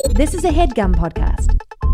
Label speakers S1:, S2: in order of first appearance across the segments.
S1: This is a HeadGum podcast.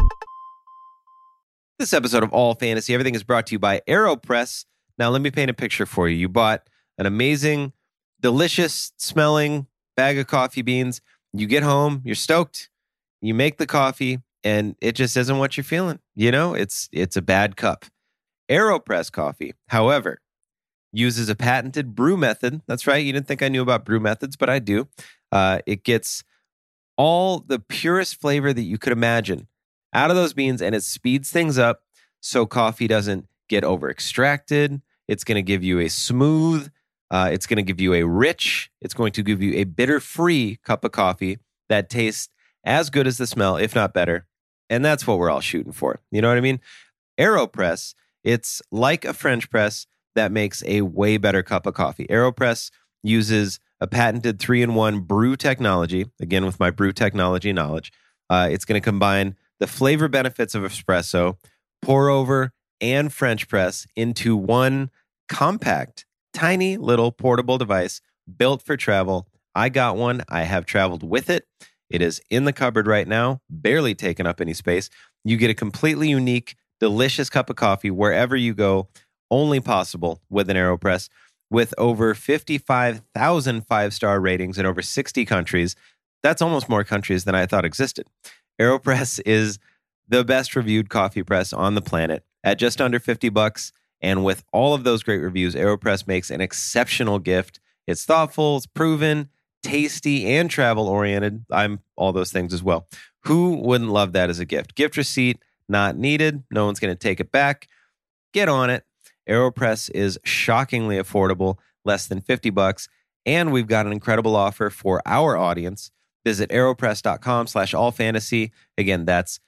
S2: This episode of All Fantasy Everything is brought to you by AeroPress. Now, let me paint a picture for you. You bought an amazing, delicious smelling bag of coffee beans. You get home, you're stoked, you make the coffee, and it just isn't what you're feeling. You know, it's a bad cup. AeroPress coffee, however, uses a patented brew method. That's right. You didn't think I knew about brew methods, but I do. It gets all the purest flavor that you could imagine out of those beans, and it speeds things up so coffee doesn't get over extracted. It's going to give you a smooth, it's going to give you a rich, it's going to give you a bitter-free cup of coffee that tastes as good as the smell, if not better. And that's what we're all shooting for. You know what I mean? AeroPress, it's like a French press that makes a way better cup of coffee. AeroPress uses a patented 3-in-1 brew technology, again with my brew technology knowledge. It's going to combine the flavor benefits of espresso, pour over, and French press into one compact, tiny little portable device built for travel. I got one. I have traveled with it. It is in the cupboard right now, barely taking up any space. You get a completely unique, delicious cup of coffee wherever you go, only possible with an AeroPress. With over 55,000 five-star ratings in over 60 countries, that's almost more countries than I thought existed. AeroPress is the best reviewed coffee press on the planet at just under $50. And with all of those great reviews, AeroPress makes an exceptional gift. It's thoughtful, it's proven, tasty, and travel-oriented. I'm all those things as well. Who wouldn't love that as a gift? Gift receipt not needed. No one's going to take it back. Get on it. AeroPress is shockingly affordable, less than $50. And we've got an incredible offer for our audience. Visit aeropress.com/allfantasy. Again, that's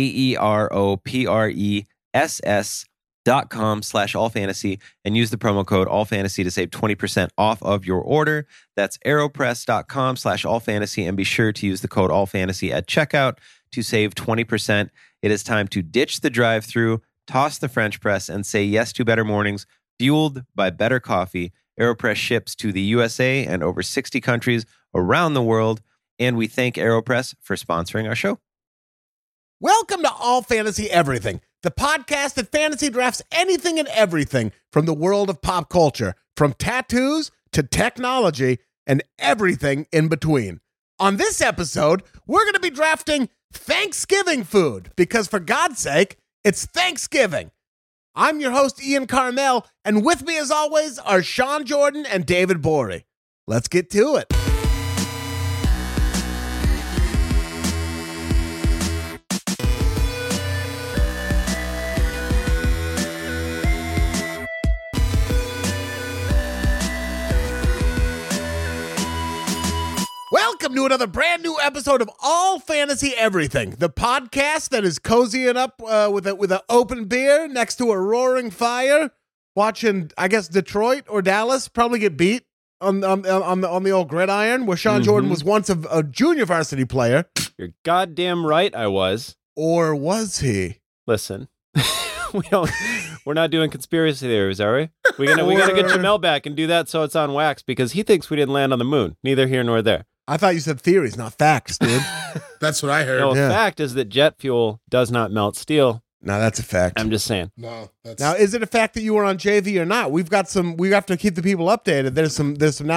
S2: AeroPress.com/allfantasy and use the promo code allfantasy to save 20% off of your order. That's aeropress.com/allfantasy and be sure to use the code allfantasy at checkout to save 20%. It is time to ditch the drive-thru, toss the French press, and say yes to better mornings fueled by better coffee. AeroPress ships to the USA and over 60 countries around the world. And we thank AeroPress for sponsoring our show.
S3: Welcome to All Fantasy Everything, the podcast that fantasy drafts anything and everything from the world of pop culture, from tattoos to technology and everything in between. On this episode, we're going to be drafting Thanksgiving food because, for God's sake, it's Thanksgiving. I'm your host, Ian Carmel, and with me, as always, are Sean Jordan and David Borey. Let's get to it. Welcome to another brand new episode of All Fantasy Everything, the podcast that is cozying up with an open beer next to a roaring fire, watching, I guess, Detroit or Dallas probably get beat on the old gridiron, where Sean Jordan was once a junior varsity player.
S4: You're goddamn right I was.
S3: Or was he?
S4: Listen, we're not doing conspiracy theories, are we? We gotta get Jamel back and do that so it's on wax because he thinks we didn't land on the moon. Neither here nor there.
S3: I thought you said theories, not facts, dude.
S5: That's what I heard.
S4: No, fact is that jet fuel does not melt steel.
S3: No, that's a fact.
S4: I'm just saying.
S5: No, that's
S3: Now, is it a fact that you were on JV or not? We have to keep the people updated. There's some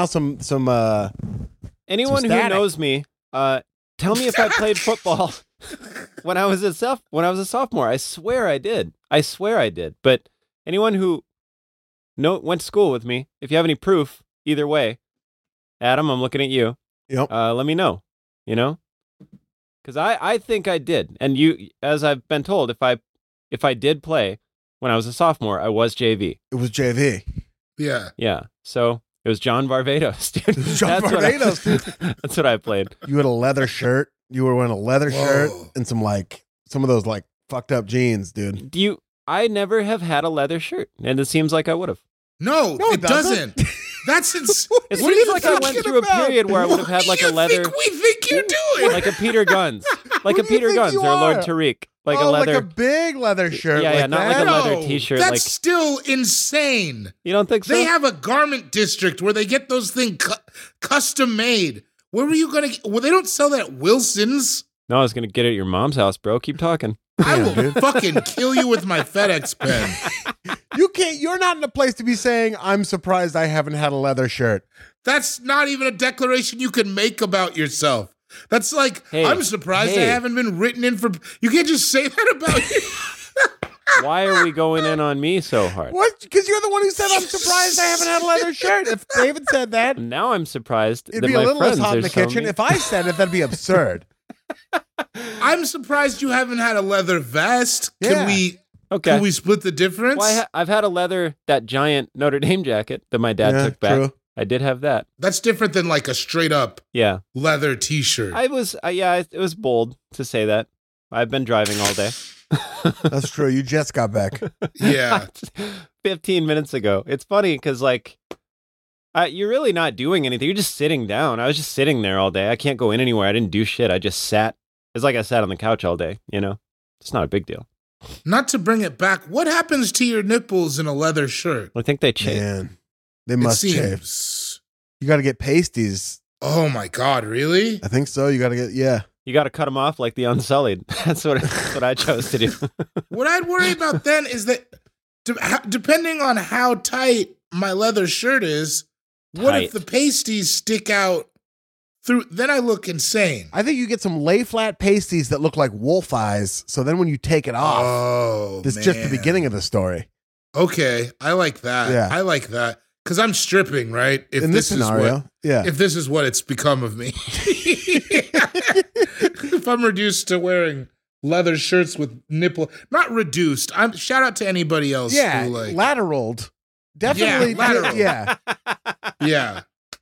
S4: Anyone
S3: some
S4: who
S3: static.
S4: knows me, tell me if I played football when I was a sophomore. I swear I did. But anyone who went to school with me, if you have any proof, either way, Adam, I'm looking at you.
S3: Yep.
S4: Let me know. You know, because I think I did, and you, as I've been told, if I did play when I was a sophomore, I was JV.
S3: It was JV.
S5: yeah.
S4: Yeah. So it was John Varvatos, dude.
S3: John Varvatos, dude.
S4: That's what I played.
S3: You had a leather shirt. You were wearing a leather shirt
S5: Whoa.
S3: and some of those fucked up jeans, dude.
S4: I never have had a leather shirt, and it seems like I would have.
S5: No,
S3: No,
S5: it doesn't. That's
S4: It seems like I went through a period where I would have had like a leather,
S5: We think you're doing
S4: like a Peter Guns, like
S3: Who
S4: a
S3: do you
S4: Peter
S3: think
S4: Guns
S3: you
S4: or Lord
S3: are?
S4: Tariq, like a
S3: Oh,
S4: leather.
S3: like a big leather shirt.
S4: Yeah, not like a
S3: that?
S4: leather t-shirt.
S5: That's
S4: Like,
S5: still insane.
S4: you don't think so?
S5: They have a garment district where they get those things custom made. Where were you going to? Well, they don't sell that at Wilson's.
S4: No, I was gonna get it at your mom's house, bro. Keep talking.
S5: I
S3: Yeah,
S5: will
S3: dude.
S5: fucking kill you with my FedEx pen.
S3: You can't. You're not in a place to be saying, "I'm surprised I haven't had a leather shirt."
S5: That's not even a declaration you can make about yourself. That's like,
S4: Hey,
S5: I'm surprised I
S4: hey.
S5: haven't been written in for. You can't just say that about you.
S4: Why are we going in on me so hard?
S3: What? Because you're the one who said, "I'm surprised I haven't had a leather shirt." If David said that,
S4: Now I'm surprised
S3: it'd
S4: that
S3: be a
S4: my
S3: little less
S4: friends
S3: hot in
S4: are
S3: the
S4: so
S3: kitchen.
S4: mean.
S3: If I said it, that'd be absurd.
S5: I'm surprised you haven't had a leather vest.
S3: Yeah.
S4: Okay.
S5: Can we split the difference?
S4: Well, I've had that giant Notre Dame jacket that my dad
S3: Yeah,
S4: took back.
S3: true.
S4: I did have that.
S5: That's different than like a straight up
S4: Yeah.
S5: leather T-shirt.
S4: It was bold to say that. I've been driving all day.
S3: That's true. You just got back.
S5: Yeah.
S4: 15 minutes ago. It's funny because, like, you're really not doing anything. You're just sitting down. I was just sitting there all day. I can't go in anywhere. I didn't do shit. I just sat. It's like I sat on the couch all day, you know? It's not a big deal.
S5: Not to bring it back, what happens to your nipples in a leather shirt?
S4: I think they changed.
S3: Man, they must
S5: it
S3: shave.
S5: seems.
S3: You got to get pasties.
S5: Oh my God, really?
S3: I think so. You got to get, yeah.
S4: You got to cut them off like the Unsullied. That's what I chose to do.
S5: What I'd worry about then is that depending on how tight my leather shirt is, what if
S4: Tight.
S5: the pasties stick out through? Then I look insane.
S3: I think you get some lay flat pasties that look like wolf eyes. So then when you take it off,
S5: Oh,
S3: this is just the
S5: man.
S3: beginning of the story.
S5: Okay, I like that.
S3: Yeah.
S5: I like that because I'm stripping, right? If
S3: In this scenario, yeah.
S5: if this is what it's become of me, if I'm reduced to wearing leather shirts with nipple, not reduced. I'm shout out to anybody else.
S3: Yeah,
S5: who, like,
S3: lateraled. Definitely.
S5: Yeah, lateral.
S3: Yeah.
S5: yeah.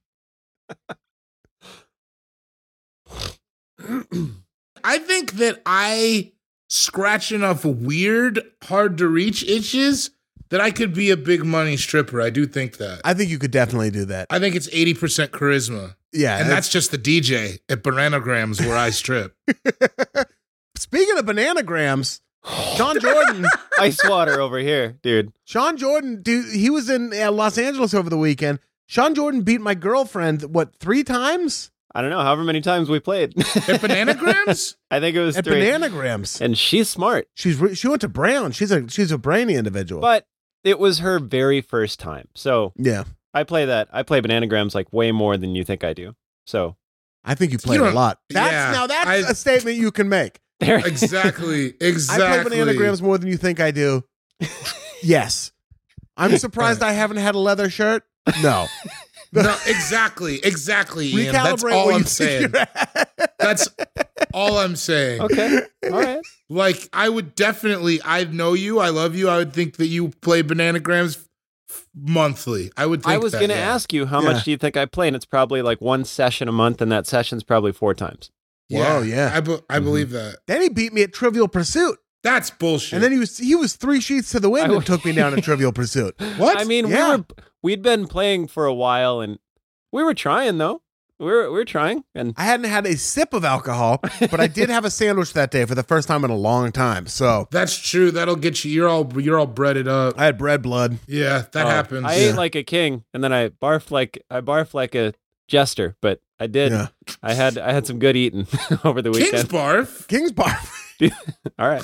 S5: I think that I scratch enough weird, hard to reach itches that I could be a big money stripper. I do think that.
S3: I think you could definitely do that.
S5: I think it's 80% charisma.
S3: Yeah.
S5: And that's just the DJ at Bananagrams where I strip.
S3: Speaking of bananagrams, Sean Jordan.
S4: Ice water over here, dude.
S3: Sean Jordan, dude, he was in Los Angeles over the weekend. Sean Jordan beat my girlfriend, 3 times?
S4: I don't know, however many times we played.
S5: At Bananagrams?
S4: I think it was
S3: At
S4: 3.
S3: Bananagrams.
S4: And she's smart.
S3: She went to Brown. She's a brainy individual.
S4: But it was her very first time. So
S3: yeah,
S4: I play Bananagrams like way more than you think I do. So
S3: I think you played
S5: You
S3: a
S5: don't-
S3: lot.
S5: yeah,
S3: That's a statement you can make.
S4: there.
S5: Exactly.
S3: I
S5: Exactly.
S3: play bananagrams more than you think I do. Yes. I'm surprised I haven't had a leather shirt. No.
S5: No, exactly. Ian. That's
S3: Recalibrate
S5: all
S3: where
S5: I'm
S3: you think
S5: saying.
S3: you're at.
S5: That's all I'm saying.
S4: Okay. All right.
S5: Like, I would definitely, I know you, I love you. I would think that you play Bananagrams monthly. I would think
S4: I was
S5: that,
S4: going to
S5: yeah.
S4: ask you, how
S3: Yeah.
S4: much do you think I play? And it's probably like one session a month, and that session's probably 4 times.
S3: Whoa, yeah.
S5: I believe that.
S3: Then he beat me at Trivial Pursuit.
S5: That's bullshit.
S3: And then he was 3 sheets to the wind
S4: I-
S3: and took me down at Trivial Pursuit.
S5: what?
S4: I mean,
S3: Yeah.
S4: we'd been playing for a while, and we were trying, though. We were trying. And
S3: I hadn't had a sip of alcohol, but I did have a sandwich that day for the first time in a long time. So
S5: That's true. That'll get you. You're all breaded up.
S3: I had bread blood.
S5: Yeah, that happens.
S4: I ate like a king, and then I barfed like a jester, but I did.
S3: Yeah.
S4: I had some good eating over the
S5: King's
S4: weekend.
S5: barf.
S3: King's Barf.
S4: All right.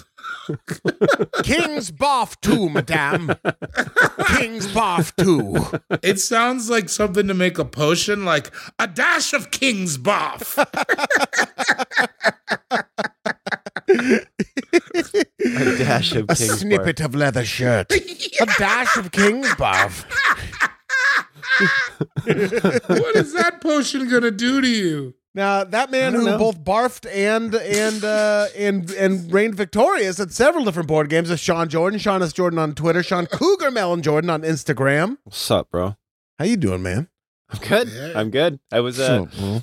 S3: King's Barf 2, madame. King's Barf 2.
S5: It sounds like something to make a potion, like a dash of King's barf.
S4: A dash of
S3: A
S4: King's
S3: snippet of leather shirt. A dash of King's Barf.
S5: What is that potion gonna do to you?
S3: Now, that man
S4: I don't
S3: who
S4: know.
S3: both barfed and reigned victorious at several different board games is Sean Jordan. Sean S. Jordan on Twitter. Sean Cougar Melon Jordan on Instagram.
S4: What's up, bro?
S3: How you doing, man?
S4: I'm good.
S5: Yeah.
S4: I'm good. It was an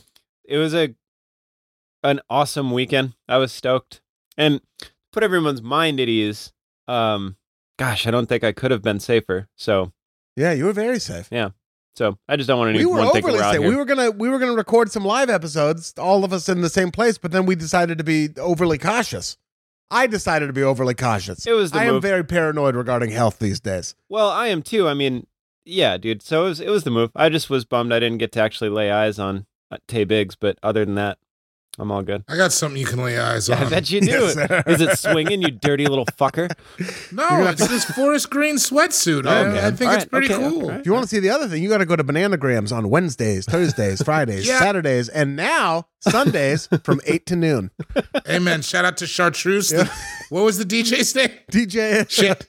S4: awesome weekend. I was stoked, and put everyone's mind at ease. Gosh, I don't think I could have been safer. So
S3: Yeah, you were very safe.
S4: I just don't want
S3: We were
S4: anyone to think
S3: overly
S4: we're out
S3: safe.
S4: here.
S3: We were gonna record some live episodes, all of us in the same place, but then we decided to be overly cautious. I decided to be overly cautious.
S4: It was the
S3: I am
S4: move.
S3: very paranoid regarding health these days.
S4: Well, I am too. I mean, yeah, dude. So it was the move. I just was bummed I didn't get to actually lay eyes on Tay Biggs, but other than that, I'm all good.
S5: I got something you can lay eyes
S4: Yeah, I
S5: on.
S4: bet you do.
S3: Yes, sir.
S4: Is it swinging, you dirty little fucker?
S5: No, it's this forest green sweatsuit.
S4: Okay.
S5: I think
S4: All
S5: it's
S4: right,
S5: pretty
S4: okay,
S5: cool.
S4: okay.
S3: If you want to see the other thing, you got to go to Bananagrams on Wednesdays, Thursdays, Fridays,
S5: Yeah.
S3: Saturdays, and now Sundays from 8 to noon.
S5: Amen. Shout out to Chartreuse.
S3: Yeah.
S5: What was the DJ's name?
S3: DJ.
S5: Shit.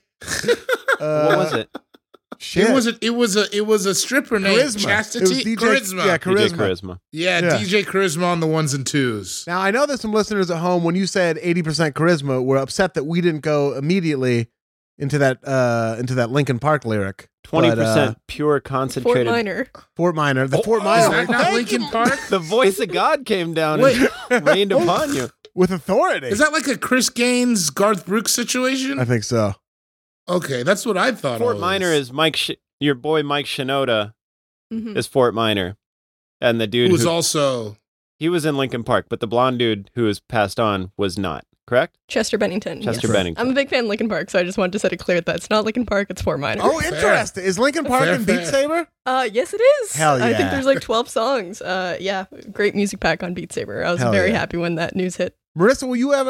S4: What was it?
S3: Shit.
S5: It was a stripper named
S3: Charisma.
S5: Chastity.
S3: It was DJ
S5: Charisma.
S3: Yeah,
S4: DJ
S3: Charisma.
S4: Charisma.
S5: Yeah,
S3: Yeah.
S5: DJ Charisma on the ones and twos.
S3: Now, I know there's some listeners at home, when you said 80% charisma, were upset that we didn't go immediately into that Linkin Park lyric.
S4: 20%
S3: But,
S4: pure
S6: Fort
S4: concentrated.
S6: Minor.
S3: Fort Minor. The Fort
S5: Is
S3: Minor.
S5: that not
S3: Thank
S5: Linkin
S3: you.
S5: Park?
S4: The voice of God came down
S5: Wait.
S4: and rained upon you.
S3: With authority.
S5: Is that like a Chris Gaines, Garth Brooks situation?
S3: I think so.
S5: Okay, that's what I thought.
S4: Fort
S5: it was.
S4: Minor is your boy Mike Shinoda
S6: Mhm.
S4: is Fort Minor. And the dude
S5: who was
S4: who,
S5: also.
S4: he was in Linkin Park, but the blonde dude who was passed on was not, correct?
S6: Chester Bennington.
S4: Chester
S6: yes.
S4: Bennington.
S6: I'm a big fan of Linkin Park, so I just wanted to set it clear that it's not Linkin Park, it's Fort Minor.
S3: Oh,
S5: Fair.
S3: interesting. Is Linkin Park
S5: Fair,
S3: in Beat
S5: fair.
S3: Saber?
S6: Yes, it is.
S3: Hell
S6: I
S3: yeah.
S6: think there's like 12 songs. Yeah, great music pack on Beat Saber. I was
S3: Hell
S6: very
S3: yeah.
S6: happy when that news hit.
S3: Marissa, will you ever,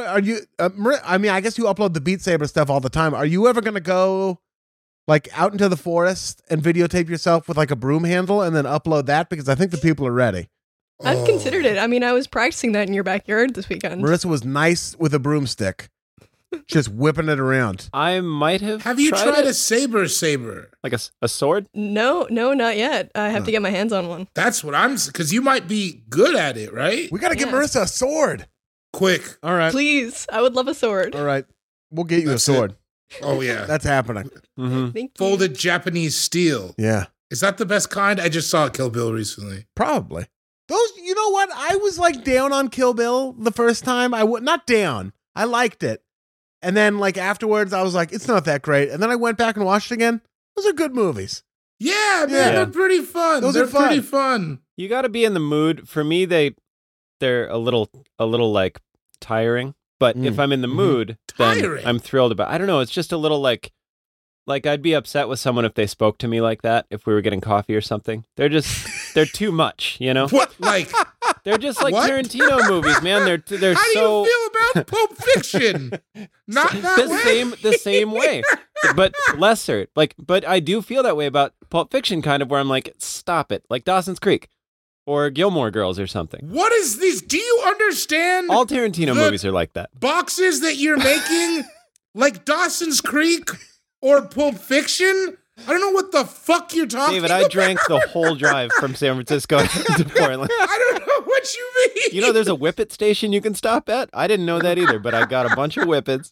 S3: I mean, I guess you upload the Beat Saber stuff all the time. Are you ever going to go like out into the forest and videotape yourself with like a broom handle and then upload that? Because I think the people are ready.
S6: I've
S5: Oh.
S6: considered it. I mean, I was practicing that in your backyard this weekend.
S3: Marissa was nice with a broomstick, just whipping it around.
S4: I might have.
S5: Have you tried
S4: it?
S5: a saber?
S4: Like a sword?
S6: No, not yet. I have to get my hands on one.
S5: That's what I'm. Because you might be good at it, right?
S3: We got to get
S6: Yeah.
S3: Marissa a sword.
S5: Quick.
S3: All right.
S6: Please, I would love a sword.
S3: All right. We'll get you
S5: That's
S3: a sword.
S5: Oh yeah.
S3: That's happening.
S4: Mm-hmm.
S6: Thank you.
S5: Folded Japanese steel.
S3: Yeah.
S5: Is that the best kind? I just saw Kill Bill recently.
S3: Probably. Those, you know what? I was like down on Kill Bill the first time. Not down. I liked it. And then like afterwards, I was like, it's not that great. And then I went back and watched it again. Those are good movies.
S5: Yeah, man,
S3: Yeah.
S5: they're pretty fun.
S3: Those
S5: they're
S3: are fun.
S5: pretty fun.
S4: You got to be in the mood. For me, they're a little like tiring. But if I'm in the mood, then
S5: Tiring?
S4: I'm thrilled about. I don't know. It's just a little like I'd be upset with someone if they spoke to me like that. If we were getting coffee or something, they're too much. You know,
S5: What? Like,
S4: they're just like
S5: What?
S4: Tarantino movies, man. They're
S5: how
S4: so
S5: do you feel about Pulp Fiction? Not that way.
S4: the same way, but lesser. But I do feel that way about Pulp Fiction, kind of where I'm like, stop it, like Dawson's Creek or Gilmore Girls or something.
S5: What is these? Do you understand
S4: All Tarantino
S5: The-
S4: movies are like that.
S5: boxes that you're making? Like Dawson's Creek or Pulp Fiction? I don't know what the fuck you're talking
S4: David,
S5: about.
S4: I drank the whole drive from San Francisco to Portland.
S5: I don't know what you mean.
S4: You know, there's a Whippet station you can stop at. I didn't know that either, but I got a bunch of Whippets.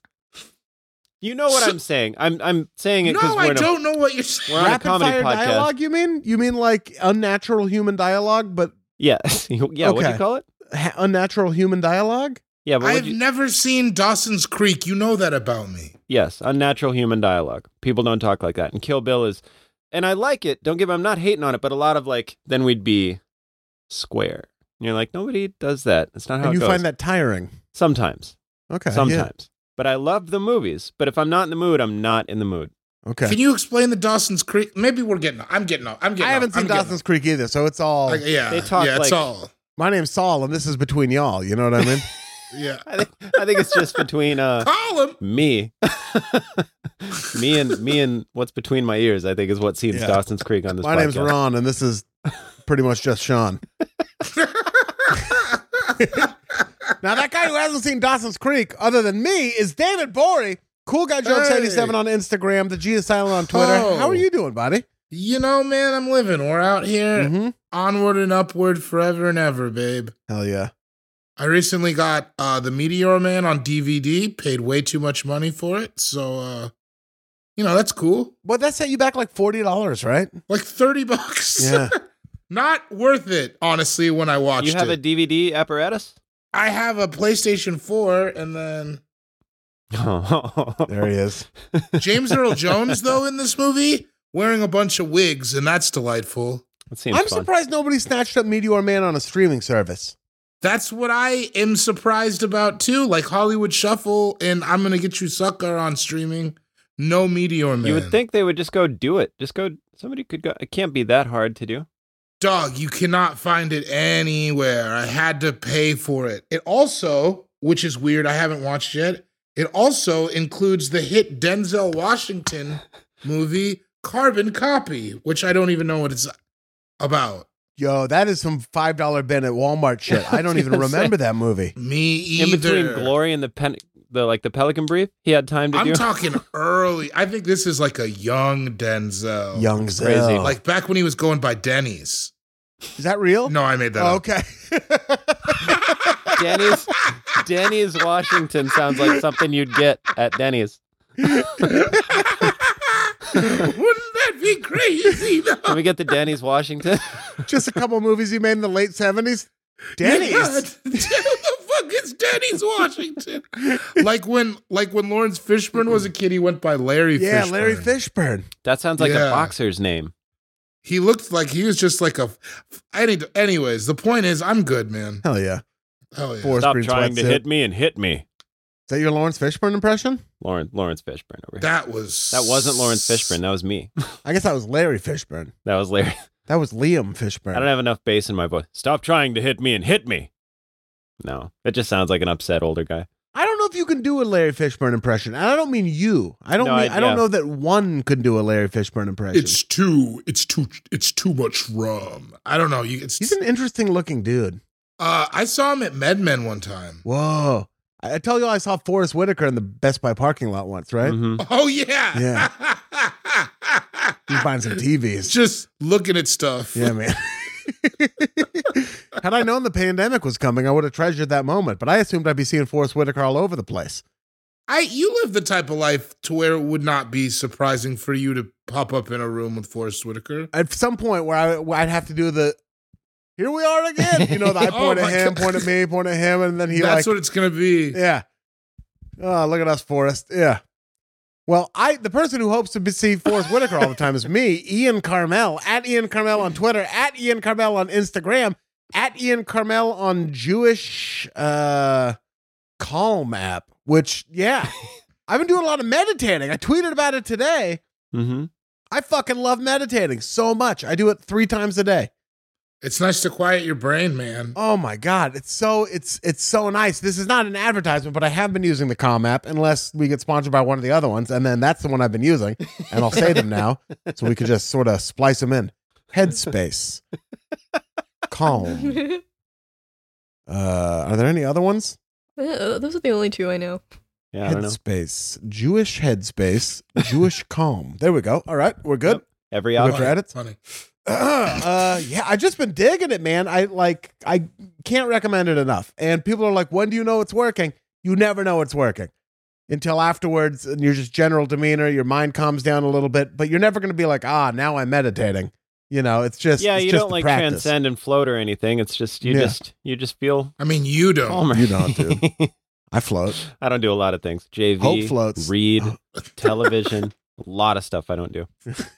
S4: You know what I'm saying? I'm saying it because
S5: No, I don't know what you're saying.
S4: we're on a
S3: Rapid
S4: comedy
S3: fire
S4: podcast.
S3: dialogue, you mean? You mean like unnatural human dialogue, but
S4: Yes, yeah. What'd
S3: Okay.
S4: you call it?
S3: unnatural human dialogue?
S4: Yeah, but
S5: I've never seen Dawson's Creek. You know that about me.
S4: yes, unnatural human dialogue. People don't talk like that. And Kill Bill is, and I like it. Don't give. I'm not hating on it, but a lot of like, then we'd be square. And you're like, nobody does that. It's not how
S3: And
S4: it
S3: you
S4: goes.
S3: find that tiring.
S4: Sometimes,
S3: Okay. yeah.
S4: sometimes. But I love the movies. But if I'm not in the mood, I'm not in the mood.
S3: Okay.
S5: Can you explain the Dawson's Creek? Maybe we're getting. I'm getting.
S3: I haven't seen Dawson's Creek either, so it's all.
S5: Yeah,
S4: They talk
S5: yeah, it's
S4: like-
S5: all.
S3: My name's Saul, and this is between y'all. You know what I mean?
S5: Yeah.
S4: I think it's just between
S5: Call him.
S4: me, me and what's between my ears. I think is what scenes
S3: Yeah.
S4: Dawson's Creek on this.
S3: My name's
S4: podcast.
S3: Ron, and this is pretty much just Sean. Now, that guy who hasn't seen Dawson's Creek, other than me, is David Bory. Cool Guy Jokes
S5: Hey.
S3: 87 on Instagram. The G is silent on Twitter.
S5: Oh.
S3: How are you doing, buddy?
S5: You know, man, I'm living. We're out here,
S3: Mm-hmm.
S5: onward and upward, forever and ever, babe.
S3: Hell yeah.
S5: I recently got the Meteor Man on DVD. Paid way too much money for it, so that's cool.
S3: Well, that set you back like $40, right?
S5: Like $30.
S3: Yeah.
S5: Not worth it, honestly. When I watched
S4: You have a
S5: it,
S4: DVD apparatus?
S5: I have a PlayStation 4, and then
S3: There he is.
S5: James Earl Jones, though, in this movie, wearing a bunch of wigs, and that's delightful.
S4: That seems
S3: I'm
S4: fun.
S3: surprised nobody snatched up Meteor Man on a streaming service.
S5: That's what I am surprised about too. Like Hollywood Shuffle and I'm Gonna Get You Sucker on streaming. No Meteor Man.
S4: You would think they would just go do it. Somebody could go. It can't be that hard to do.
S5: Dog, you cannot find it anywhere. I had to pay for it. It also, which is weird, I haven't watched yet, it also includes the hit Denzel Washington movie, Carbon Copy, which I don't even know what it's about.
S3: Yo, that is some $5 bin at Walmart shit. I don't even remember that movie.
S5: Me either.
S4: In between Glory and the Pelican Brief, he had time to do.
S5: I'm talking early. I think this is like a young Denzel.
S3: Young
S4: Crazy.
S3: Zell.
S5: Like back when he was going by Denny's.
S3: Is that real?
S5: No, I made that
S3: Oh,
S5: up.
S3: okay.
S4: Denny's Washington sounds like something you'd get at Denny's.
S5: Wouldn't that be crazy? though?
S4: Can we get the Denny's Washington?
S3: Just a couple movies he made in the late 70s. Denny's.
S5: Yeah, who the fuck is Denny's Washington? like when Lawrence Fishburne was a kid, he went by Larry Fishburne.
S3: Yeah, Larry Fishburne.
S4: That sounds like
S5: Yeah.
S4: a boxer's name.
S5: He looked like he was just like a. Anyways, the point is, I'm good, man.
S3: Hell yeah.
S5: Hell yeah.
S3: Forest
S4: Stop
S3: Green
S4: trying to
S3: sweatsuit.
S4: hit me and hit me.
S3: Is that your Lawrence Fishburne impression?
S4: Lawrence Fishburne over here.
S5: That
S4: Wasn't Lawrence Fishburne. That was me.
S3: I guess that was Larry Fishburne.
S4: That was Larry.
S3: That was Liam Fishburne.
S4: I don't have enough bass in my voice. Stop trying to hit me and hit me. No, it just sounds like an upset older guy.
S3: I don't know if you can do a Larry Fishburne impression. And I don't mean you. I don't
S4: No,
S3: I don't
S4: yeah.
S3: know that one could do a Larry Fishburne impression.
S5: It's too much rum. I don't know.
S3: He's an interesting looking dude.
S5: I saw him at MedMen one time.
S3: Whoa. I tell you, I saw Forrest Whitaker in the Best Buy parking lot once, right?
S4: Mhm.
S5: Oh yeah.
S3: Yeah. He's buying some TVs.
S5: Just looking at stuff.
S3: Yeah, man. Had I known the pandemic was coming, I would have treasured that moment. But I assumed I'd be seeing Forrest Whitaker all over the place.
S5: You live the type of life to where it would not be surprising for you to pop up in a room with Forrest Whitaker.
S3: At some point where I'd have to do the, here we are again. You know, I point
S5: Oh
S3: at
S5: my
S3: him,
S5: God.
S3: point at me, point at him, and then he
S5: That's what it's gonna be.
S3: yeah. Oh, look at us, Forrest. Yeah. Well, the person who hopes to see Forrest Whitaker all the time is me, Ian Carmel, at Ian Carmel on Twitter, at Ian Carmel on Instagram, at Ian Carmel on Jewish Calm app, which, yeah, I've been doing a lot of meditating. I tweeted about it today.
S4: Mhm.
S3: I fucking love meditating so much. I do it 3 times a day.
S5: It's nice to quiet your brain, man.
S3: Oh my God. It's so nice. This is not an advertisement, but I have been using the Calm app unless we get sponsored by one of the other ones. And then that's the one I've been using. And I'll say them now so we could just sort of splice them in. Headspace. Calm. Are there any other ones?
S6: Those are the only 2 I know.
S4: Yeah, I don't know.
S3: Headspace. Jewish Headspace. Jewish Calm. There we go. All right. We're good.
S4: Yep. Every
S3: Good
S4: outfit.
S3: for edits?
S5: Funny.
S3: Yeah, I've just been digging it, man. I can't recommend it enough. And people are like, when do you know it's working? You never know it's working until afterwards, and your just general demeanor, your mind calms down a little bit, but you're never going to be like, now I'm meditating. You know, it's just,
S4: Yeah,
S3: it's
S4: you
S3: just
S4: don't
S3: the
S4: like
S3: practice.
S4: transcend and float or anything. It's just you
S3: Yeah.
S4: just feel
S5: I mean, you don't.
S4: calmer.
S3: You don't, dude. I float.
S4: I don't do a lot of things. JV,
S3: Hope floats.
S4: read, television, a lot of stuff I don't do.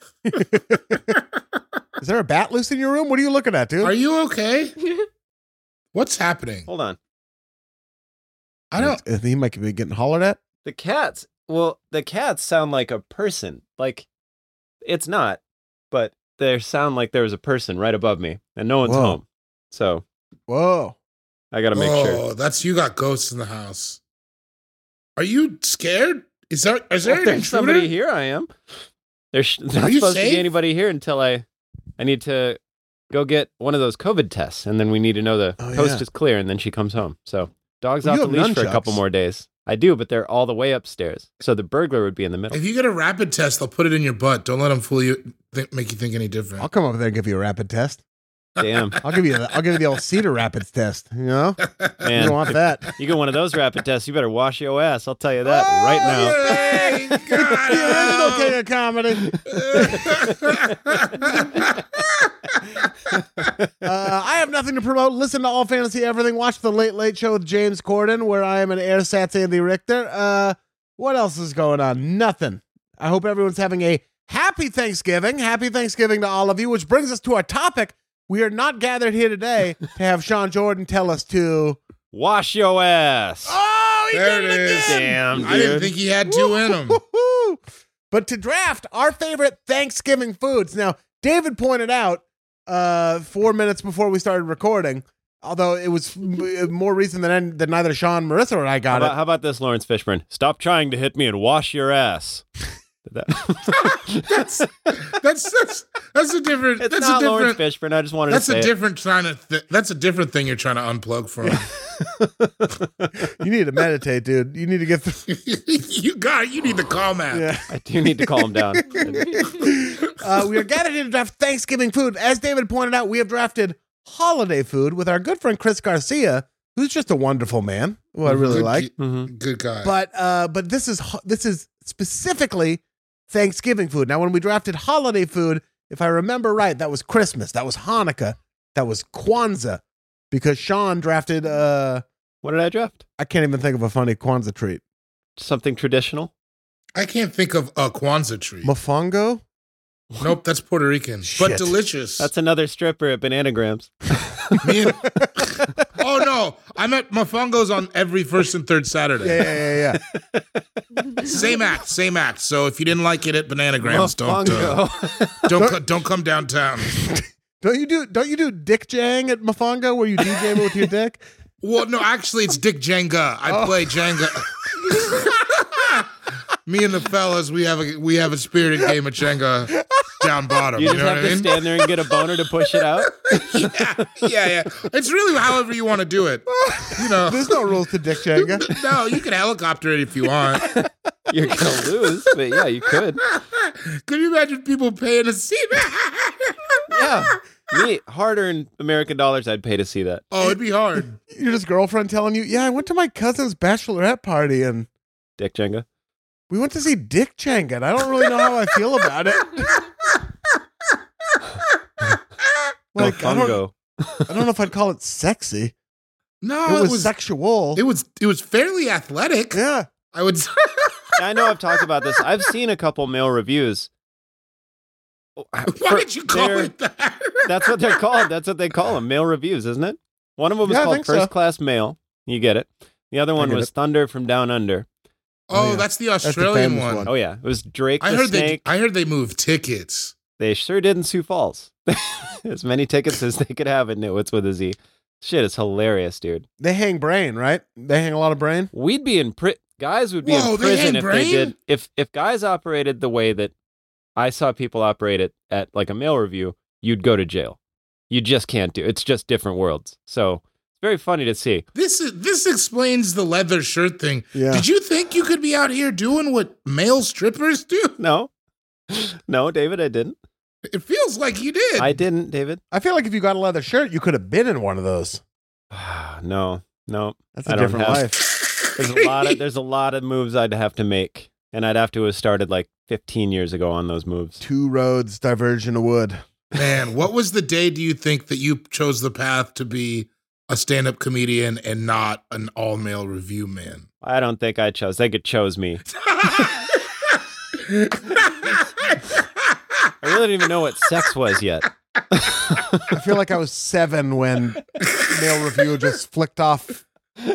S3: Is there a bat loose in your room? What are you looking at, dude?
S5: Are you okay? What's happening?
S4: Hold on.
S5: I don't.
S3: He might be getting hollered at.
S4: The cats sound like a person. Like it's not, but they sound like there's a person right above me and no one's
S3: Whoa.
S4: home. So
S3: Whoa.
S4: I got to make sure.
S5: That's you got ghosts in the house. Are you scared? Is there
S4: If
S5: an
S4: there's
S5: intruder?
S4: somebody here, I am. There's not
S5: Are you
S4: supposed to
S5: safe?
S4: be anybody here until I need to go get one of those COVID tests, and then we need to know the coast
S3: yeah.
S4: is clear, and then she comes home. So dog's
S3: Well,
S4: off
S3: you
S4: the
S3: have
S4: leash for a couple
S3: nunchucks.
S4: more days. I do, but they're all the way upstairs. So the burglar would be in the middle.
S5: If you get a rapid test, they'll put it in your butt. Don't let them fool you. Make you think any different.
S3: I'll come over there and give you a rapid test.
S4: Damn,
S3: I'll give you the old cedar rapids test. You know, you
S4: man.
S3: don't want that.
S4: You get one of those rapid tests, you better wash your ass. I'll tell you that right now.
S5: Yay, got
S3: The original king of comedy. I have nothing to promote. Listen to All Fantasy Everything. Watch The Late Late Show with James Corden, where I am an airsats Andy Richter. What else is going on? Nothing. I hope everyone's having a happy Thanksgiving. Happy Thanksgiving to all of you, which brings us to our topic. We are not gathered here today to have Sean Jordan tell us to...
S4: Wash your ass.
S3: Oh, he
S5: There
S3: did
S5: it
S3: it
S5: is.
S3: again!
S4: Damn,
S5: I didn't
S4: dude.
S5: think he had two in him.
S3: Woo-hoo-hoo. But to draft our favorite Thanksgiving foods. Now, David pointed out 4 minutes before we started recording. Although it was more recent than neither Sean, Marissa, or I got it.
S4: How about this, Lawrence Fishburne? Stop trying to hit me and wash your ass.
S5: That's a different.
S4: It's
S5: that's
S4: not
S5: a
S4: Lawrence
S5: different.
S4: Fishburne. I just wanted
S5: That's
S4: to say
S5: a
S4: it.
S5: different that's a different thing you're trying to unplug from.
S3: You need to meditate, dude. You need to get through.
S5: You need the call map.
S3: Yeah.
S4: I do need to calm down.
S3: We are gathered here to draft Thanksgiving food. As David pointed out, we have drafted holiday food with our good friend Chris Garcia, who's just a wonderful man, who I really like.
S5: Good guy.
S3: But this is specifically Thanksgiving food. Now, when we drafted holiday food, if I remember right, that was Christmas, that was Hanukkah, that was Kwanzaa, because Sean drafted.
S4: What did I draft?
S3: I can't even think of a funny Kwanzaa treat.
S4: Something traditional?
S5: I can't think of a Kwanzaa tree.
S3: Mofongo.
S5: Nope, that's Puerto Rican,
S3: Shit.
S5: but delicious.
S4: That's another stripper at Bananagrams.
S5: Oh no, I'm at Mofongo's on every first and third Saturday.
S3: Yeah.
S5: Same act. So if you didn't like it at Bananagrams,
S4: Mofongo.
S5: don't come downtown.
S3: Don't you do Dick Jang at Mofongo where you DJ with your dick?
S5: Well, no, actually, it's Dick Jenga. I play Jenga. Me and the fellas, we have a spirited game of Jenga down bottom.
S4: You
S5: You,
S4: just
S5: know
S4: have
S5: what I
S4: to
S5: mean?
S4: stand there and get a boner to push it out?
S5: Yeah. It's really however you want to do it. You know,
S3: There's no rules to Dick Jenga.
S5: no, you can helicopter it if you want.
S4: You're going to lose, but yeah, you could.
S5: Could you imagine people paying to see that?
S4: Yeah. Me, hard-earned American dollars I'd pay to see that.
S5: Oh, it'd be hard.
S3: Your just girlfriend telling you, yeah, I went to my cousin's bachelorette party and
S4: Dick Jenga.
S3: we went to see Dick Jenga, and I don't really know how I feel about it. Like, I
S4: Mofongo.
S3: don't know if I'd call it sexy.
S5: No,
S3: It was sexual.
S5: It was fairly athletic.
S3: Yeah.
S5: I would say.
S4: I know I've talked about this. I've seen a couple male reviews.
S5: Why did you call it that?
S4: That's what they're called. That's what they call them. Male reviews, isn't it? One of them was
S3: Yeah, I
S4: called
S3: think so.
S4: First Class Male. You get it. The other one
S3: get
S4: was
S3: it.
S4: Thunder from Down Under.
S5: Oh,
S3: yeah.
S5: that's the
S3: the
S5: Australian
S3: famous
S5: one.
S3: one.
S4: Oh, yeah. It was Drake
S5: I
S4: the
S5: heard
S4: Snake.
S5: I heard they moved tickets.
S4: They sure did in Sioux Falls. As many tickets as they could have in Nitwits with a Z. Shit, it's hilarious, dude.
S3: They hang brain, right? They hang a lot of brain.
S4: We'd be in guys would be
S5: Whoa,
S4: in
S5: they
S4: prison
S5: hang
S4: if
S5: brain?
S4: they did. If guys operated the way that I saw people operate it at like a male review, you'd go to jail. You just can't do. It's just different worlds. So it's very funny to see.
S5: This explains the leather shirt thing.
S3: Yeah.
S5: Did you think you could be out here doing what male strippers do?
S4: No, David, I didn't.
S5: It feels like you did.
S4: I didn't, David.
S3: I feel like if you got a leather shirt, you could have been in one of those.
S4: No.
S3: That's
S4: I
S3: a
S4: don't
S3: different
S4: have-
S3: life.
S4: There's a lot of moves I'd have to make, and I'd have to have started like 15 years ago on those moves.
S3: Two roads diverge in a wood.
S5: Man, what was the day do you think that you chose the path to be a stand-up comedian and not an all-male review man?
S4: I don't think I chose. They chose me. I really didn't even know what sex was yet.
S3: I feel like I was 7 when male review just flinted off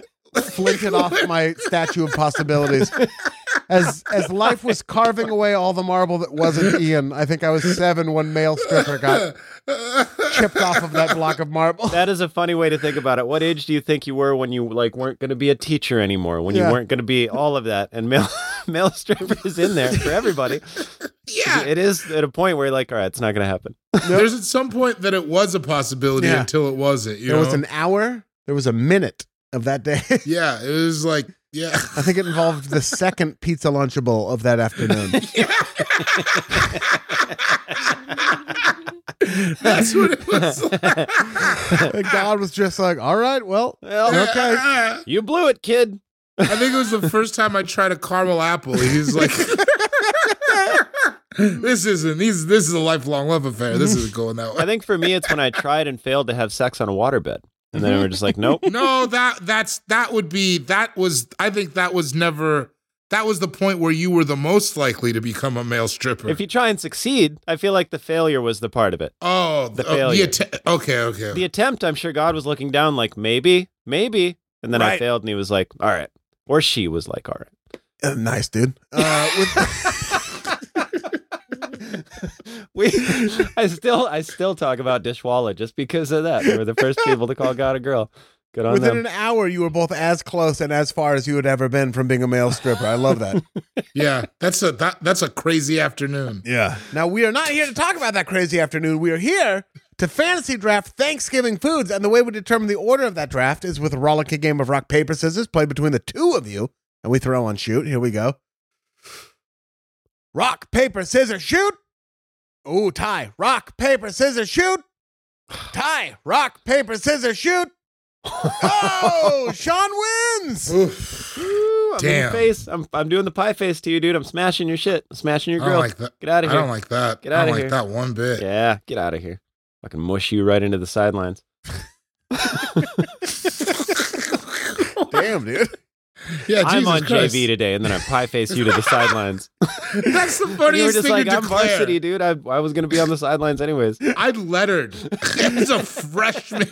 S3: my statue of possibilities. As life was carving away all the marble that wasn't Ian, I think I was 7 when male stripper got chipped off of that block of marble.
S4: That is a funny way to think about it. What age do you think you were when you like weren't going to be a teacher anymore? When you
S3: Yeah.
S4: weren't going to be all of that? And male stripper is in there for everybody.
S5: Yeah.
S4: It is at a point where you're like, all right, it's not going to happen.
S5: There's at some point that it was a possibility
S3: Yeah.
S5: until it wasn't. You
S3: There
S5: know?
S3: was an hour, there was a minute of that day.
S5: Yeah, it was like, yeah.
S3: I think it involved the second pizza Lunchable of that afternoon.
S5: That's what it was like.
S3: And God was just like, all right, well, okay.
S4: You blew it, kid.
S5: I think it was the first time I tried a caramel apple. He was like, this is a lifelong love affair. This isn't going that way.
S4: I think for me, it's when I tried and failed to have sex on a waterbed. And then we're just like, nope.
S5: No, that was the point where you were the most likely to become a male stripper.
S4: If you try and succeed, I feel like the failure was the part of it.
S5: the
S4: failure.
S5: Okay.
S4: The attempt, I'm sure God was looking down like, maybe. And then I
S3: Right.
S4: failed and he was like, all right. Or she was like, all right.
S3: Nice, dude.
S4: I still talk about Dishwalla just because of that. They were the first people to call God a girl. Good on
S3: Within
S4: them.
S3: an hour, you were both as close and as far as you had ever been from being a male stripper. I love that.
S5: Yeah, that's a crazy afternoon.
S3: Yeah. Now, we are not here to talk about that crazy afternoon. We are here to fantasy draft Thanksgiving foods. And the way we determine the order of that draft is with a rollicking game of rock, paper, scissors played between the two of you. And we throw on shoot. Here we go. Rock, paper, scissors, shoot. Ooh, tie. Rock, paper, scissors, shoot. Tie. Rock, paper, scissors, shoot. Oh, Sean wins.
S5: Oof.
S4: Ooh, I'm in
S5: Damn.
S4: the face. I'm doing the pie face to you, dude. I'm smashing your shit. I'm smashing your
S5: I don't
S4: grill.
S5: like that.
S4: Get out of
S5: I
S4: here.
S5: don't like that.
S4: Get
S5: I
S4: outta
S5: don't
S4: here.
S5: like that one bit.
S4: Yeah, get out of here. Fucking mush you right into the sidelines.
S3: Damn, dude.
S5: Yeah,
S4: I'm
S5: Jesus
S4: on
S5: Christ.
S4: JV today, and then I pie face you to the sidelines.
S5: That's the
S4: You were
S5: funniest
S4: just
S5: thing
S4: like,
S5: to
S4: I'm
S5: declare.
S4: varsity, dude. I was going to be on the sidelines anyways.
S5: I lettered as a freshman.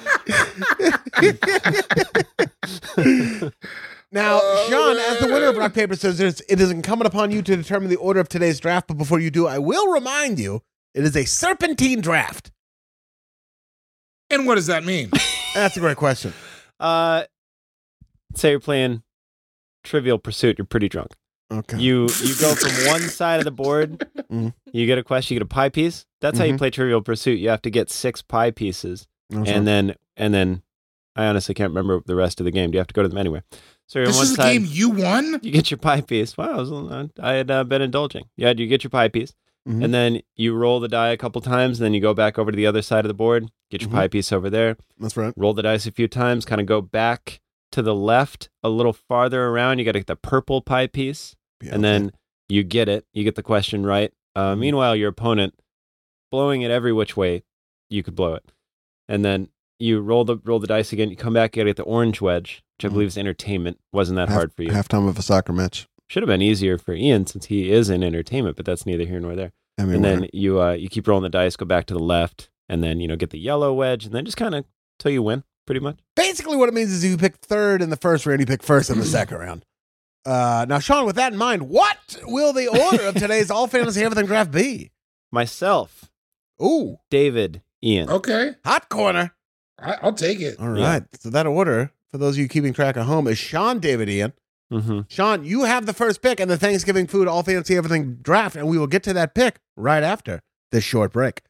S3: Now,
S5: Oh,
S3: Sean, as the winner of
S5: man.
S3: Rock, Paper, Scissors, it is incumbent upon you to determine the order of today's draft. But before you do, I will remind you, it is a serpentine draft.
S5: And what does that mean?
S3: That's a great question.
S4: Say you're playing Trivial Pursuit. You're pretty drunk.
S3: Okay.
S4: You go from one side of the board.
S3: Mhm.
S4: You get a question. You get a pie piece. That's how you play Trivial Pursuit. You have to get 6 pie pieces, and then I honestly can't remember the rest of the game. You have to go to them anyway. So you're on
S5: This
S4: one
S5: is a
S4: side.
S5: game you won?
S4: You get your pie piece. Wow, I had been indulging. You get your pie piece,
S3: Mhm.
S4: and then you roll the die a couple times. And then you go back over to the other side of the board. Get your
S3: Mhm.
S4: pie piece over there.
S3: That's right.
S4: Roll the dice a few times. Kind of go back to the left a little farther around. You got to get the purple pie piece.
S3: Yeah,
S4: And then you get it. You get the question right. Meanwhile, your opponent blowing it every which way you could blow it. And then you roll the dice again. You come back, you got to get the orange wedge, which I believe is entertainment. Wasn't that hard for you?
S3: Halftime of a soccer match.
S4: Should have been easier for Ian since he is in entertainment, but that's neither here nor there. And then you keep rolling the dice, go back to the left, and then get the yellow wedge, and then just kind of till you win, pretty much.
S3: basically what it means is you pick third in the first round, you pick first in the second round. Now, Sean, with that in mind, what will the order of today's All Fantasy Everything draft be?
S4: Myself,
S3: Ooh,
S4: David, Ian.
S5: Okay,
S3: hot corner.
S5: I'll take it.
S3: All right. So that order, for those of you keeping track at home, is Sean, David, Ian.
S4: Mm-hmm.
S3: Sean, you have the first pick in the Thanksgiving Food All Fantasy Everything draft, and we will get to that pick right after this short break.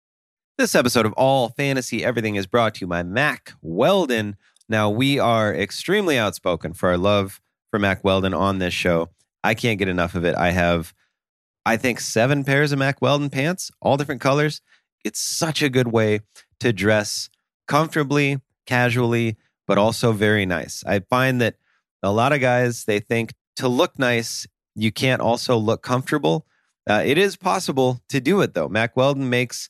S2: This episode of All Fantasy Everything is brought to you by Mack Weldon. Now, we are extremely outspoken for our love for Mack Weldon on this show. I can't get enough of it. I have, I think, 7 pairs of Mack Weldon pants, all different colors. It's such a good way to dress comfortably, casually, but also very nice. I find that a lot of guys, they think to look nice, you can't also look comfortable. It is possible to do it, though. Mack Weldon makes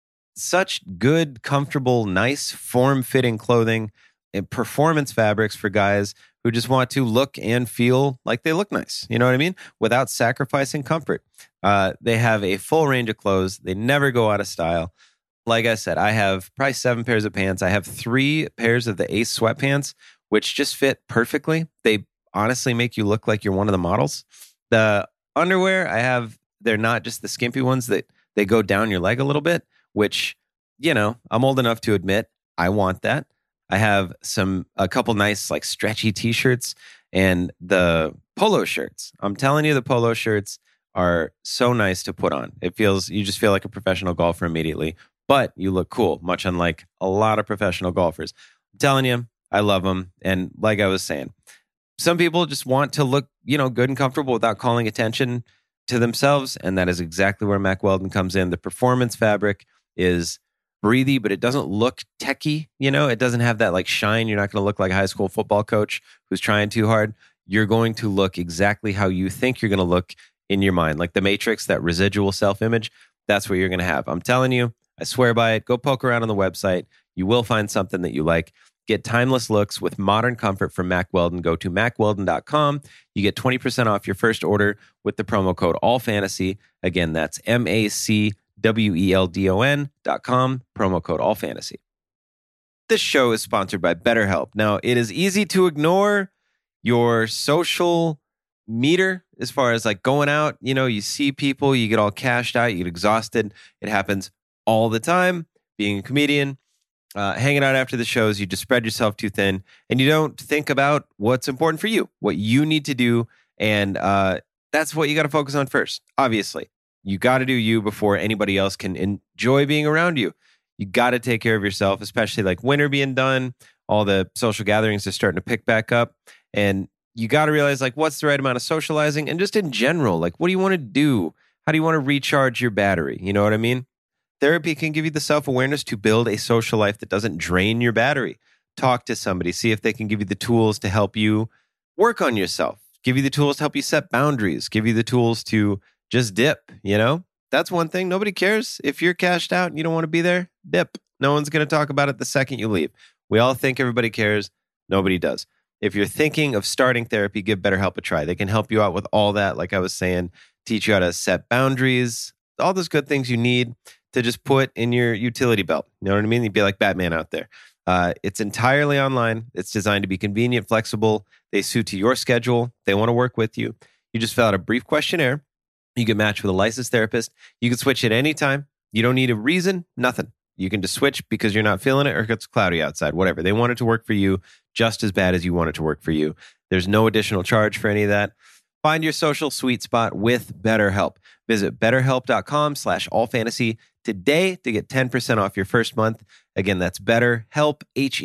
S2: such good, comfortable, nice, form-fitting clothing and performance fabrics for guys who just want to look and feel like they look nice. You know what I mean? Without sacrificing comfort. They have a full range of clothes. They never go out of style. Like I said, I have probably 7 pairs of pants. I have 3 pairs of the Ace sweatpants, which just fit perfectly. They honestly make you look like you're one of the models. The underwear I have, they're not just the skimpy ones that they go down your leg a little bit, which, I'm old enough to admit I want that. I have a couple nice like stretchy t-shirts and the polo shirts. I'm telling you, the polo shirts are so nice to put on. You just feel like a professional golfer immediately, but you look cool, much unlike a lot of professional golfers. I'm telling you, I love them. And like I was saying, some people just want to look, good and comfortable without calling attention to themselves. And that is exactly where Mack Weldon comes in. The performance fabric is breathy, but it doesn't look techy. It doesn't have that like shine. You're not going to look like a high school football coach who's trying too hard. You're going to look exactly how you think you're going to look in your mind. Like the Matrix, that residual self-image, that's what you're going to have. I'm telling you, I swear by it. Go poke around on the website. You will find something that you like. Get timeless looks with modern comfort from Mack Weldon. Go to mackweldon.com. You get 20% off your first order with the promo code ALLFANTASY. Again, that's MackWeldon.com, promo code ALLFANTASY. This show is sponsored by BetterHelp. Now, it is easy to ignore your social meter as far as like going out. You see people, you get all cashed out, you get exhausted. It happens all the time. Being a comedian, hanging out after the shows, you just spread yourself too thin and you don't think about what's important for you, what you need to do. And that's what you got to focus on first. Obviously, you got to do you before anybody else can enjoy being around you. You got to take care of yourself, especially like winter being done. All the social gatherings are starting to pick back up. And you got to realize like what's the right amount of socializing and just in general, like what do you want to do? How do you want to recharge your battery? You know what I mean? Therapy can give you the self-awareness to build a social life that doesn't drain your battery. Talk to somebody, see if they can give you the tools to help you work on yourself, give you the tools to help you set boundaries, give you the tools to just dip, That's one thing. Nobody cares. If you're cashed out and you don't want to be there, dip. No one's going to talk about it the second you leave. We all think everybody cares. Nobody does. If you're thinking of starting therapy, give BetterHelp a try. They can help you out with all that, like I was saying, teach you how to set boundaries, all those good things you need to just put in your utility belt. You know what I mean? You'd be like Batman out there. It's entirely online. It's designed to be convenient, flexible. They suit to your schedule. They want to work with you. You just fill out a brief questionnaire. You get matched with a licensed therapist. You can switch at any time. You don't need a reason, nothing. You can just switch because you're not feeling it or it's cloudy outside, whatever. They want it to work for you just as bad as you want it to work for you. There's no additional charge for any of that. Find your social sweet spot with BetterHelp. Visit betterhelp.com/allfantasy today to get 10% off your first month. Again, that's BetterHelp,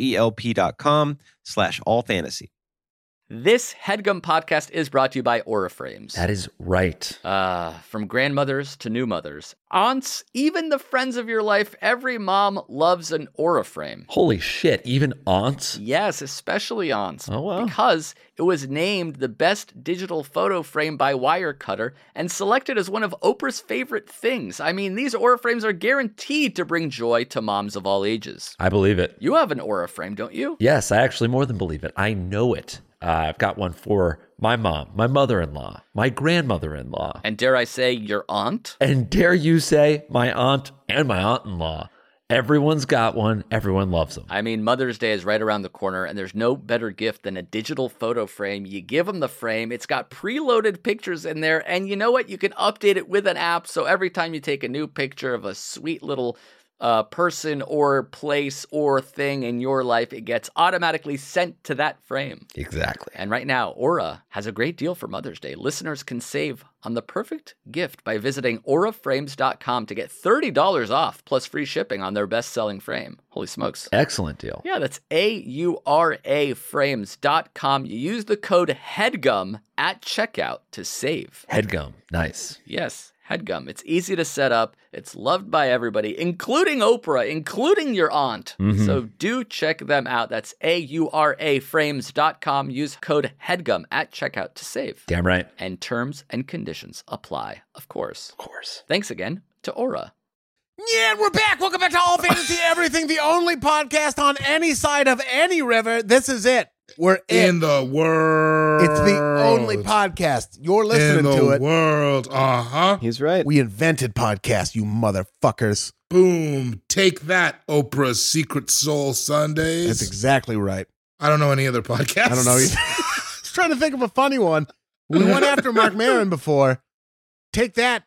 S2: HELP.com/allfantasy.
S7: This HeadGum podcast is brought to you by Aura Frames.
S8: That is right.
S7: From grandmothers to new mothers, aunts, even the friends of your life, every mom loves an Aura frame.
S8: Holy shit, even aunts?
S7: Yes, especially aunts.
S8: Oh, wow.
S7: Because it was named the best digital photo frame by Wirecutter and selected as one of Oprah's favorite things. I mean, these Aura frames are guaranteed to bring joy to moms of all ages.
S8: I believe it.
S7: You have an Aura frame, don't you?
S8: Yes, I actually more than believe it. I know it. I've got one for my mom, my mother-in-law, my grandmother-in-law.
S7: And dare I say, your aunt?
S8: And dare you say, my aunt and my aunt-in-law. Everyone's got one. Everyone loves them.
S7: I mean, Mother's Day is right around the corner, and there's no better gift than a digital photo frame. You give them the frame. It's got preloaded pictures in there, and you know what? You can update it with an app, so every time you take a new picture of a sweet little person or place or thing in your life, it gets automatically sent to that frame.
S8: Exactly.
S7: And right now, Aura has a great deal for Mother's Day. Listeners can save on the perfect gift by visiting auraframes.com to get $30 off plus free shipping on their best-selling frame. Holy smokes.
S8: Excellent deal.
S7: Yeah, that's auraframes.com. You use the code HEADGUM at checkout to save.
S8: HeadGum. Nice.
S7: Yes. HeadGum. It's easy to set up. It's loved by everybody, including Oprah, including your aunt.
S8: Mm-hmm.
S7: So do check them out. That's auraframes.com. Use code HEADGUM at checkout to save.
S8: Damn right.
S7: And terms and conditions apply, of course.
S8: Of course.
S7: Thanks again to Aura.
S3: Yeah, and we're back. Welcome back to All Fantasy Everything, the only podcast on any side of any river. This is it. We're
S5: in the world.
S3: It's the only podcast. You're listening to it.
S5: In the world. Uh-huh.
S4: He's right.
S3: We invented podcasts, you motherfuckers.
S5: Boom. Take that, Oprah's Secret Soul Sundays.
S3: That's exactly right.
S5: I don't know any other podcasts.
S3: I don't know either. I was trying to think of a funny one. We went after Mark Maron before. Take that.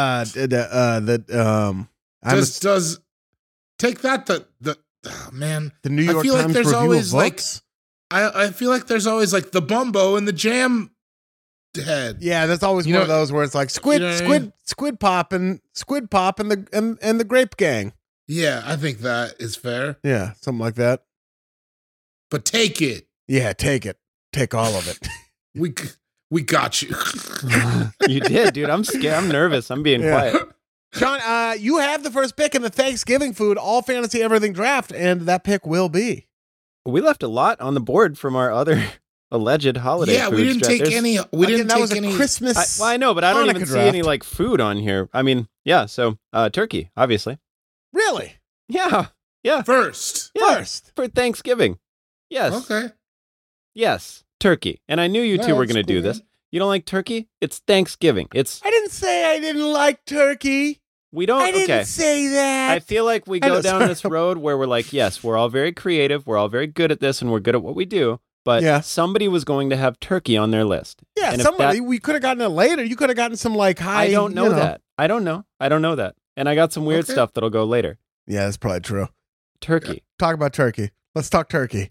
S5: Does take that. Man.
S3: The New York
S5: I feel
S3: Times
S5: like there's
S3: review
S5: always
S3: of books.
S5: like. I feel like there's always like the Bumbo and the Jam head.
S3: Yeah, that's always one of those where it's like Squid Pop and the Grape Gang.
S5: Yeah, I think that is fair.
S3: Yeah, something like that.
S5: But take it.
S3: Yeah, take it. Take all of it.
S5: We got you.
S4: You did, dude. I'm scared. I'm nervous. I'm being quiet.
S3: Sean, you have the first pick in the Thanksgiving food All Fantasy Everything draft, and that pick will be.
S4: We left a lot on the board from our other alleged holiday
S5: Yeah,
S4: foods
S5: we didn't
S4: draft.
S5: take any. We didn't
S3: that
S5: take
S3: was
S5: any.
S3: a Christmas.
S4: I know, but I don't even
S3: Hanukkah
S4: see
S3: draft.
S4: any like food on here. I mean, yeah. So turkey, obviously.
S3: Really?
S4: Yeah.
S5: First.
S4: For Thanksgiving. Yes.
S5: Okay.
S4: Yes. Turkey. And I knew you two were going to do this. You don't like turkey? It's Thanksgiving.
S3: I didn't say I didn't like turkey.
S4: We don't.
S3: I didn't say that.
S4: I feel like we go down this road where we're like, yes, we're all very creative, we're all very good at this, and we're good at what we do. but
S3: Yeah.
S4: somebody was going to have turkey on their list.
S3: Yeah,
S4: And if
S3: somebody, we could have gotten it later. You could have gotten some like high.
S4: I don't know
S3: you
S4: that. I don't know that. And I got some weird
S5: Okay.
S4: stuff that'll go later.
S3: Yeah, that's probably true.
S4: Turkey.
S3: Talk about turkey. Let's talk turkey.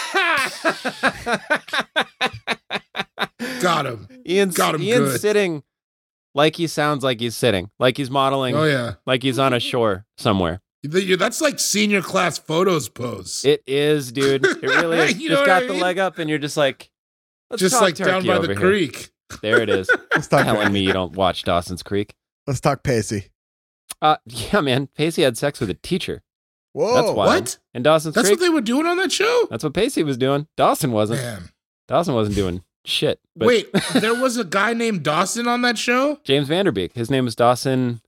S5: Got him.
S4: Ian's
S5: Got him good.
S4: sitting like he sounds like he's sitting, like he's modeling,
S5: Oh yeah.
S4: like he's on a shore somewhere.
S5: That's like senior class photos pose.
S4: It is, dude. It really is.
S5: You know
S4: Just
S5: what
S4: got
S5: I
S4: the
S5: mean?
S4: leg up, and you're just like, let's
S5: Just
S4: talk
S5: like down
S4: turkey
S5: by
S4: over
S5: the
S4: here.
S5: creek.
S4: There it is.
S3: Let's talk
S4: Telling
S3: turkey.
S4: me you don't watch Dawson's Creek.
S3: Let's talk Pacey.
S4: Yeah, man. Pacey had sex with a teacher.
S3: Whoa.
S4: That's wild.
S5: What?
S4: And Dawson's
S5: That's
S4: Creek.
S5: what they were doing on that show?
S4: That's what Pacey was doing. Dawson wasn't.
S5: Man.
S4: Dawson wasn't doing shit. But
S5: Wait, there was a guy named Dawson on that show?
S4: James Vanderbeek. His name was Dawson.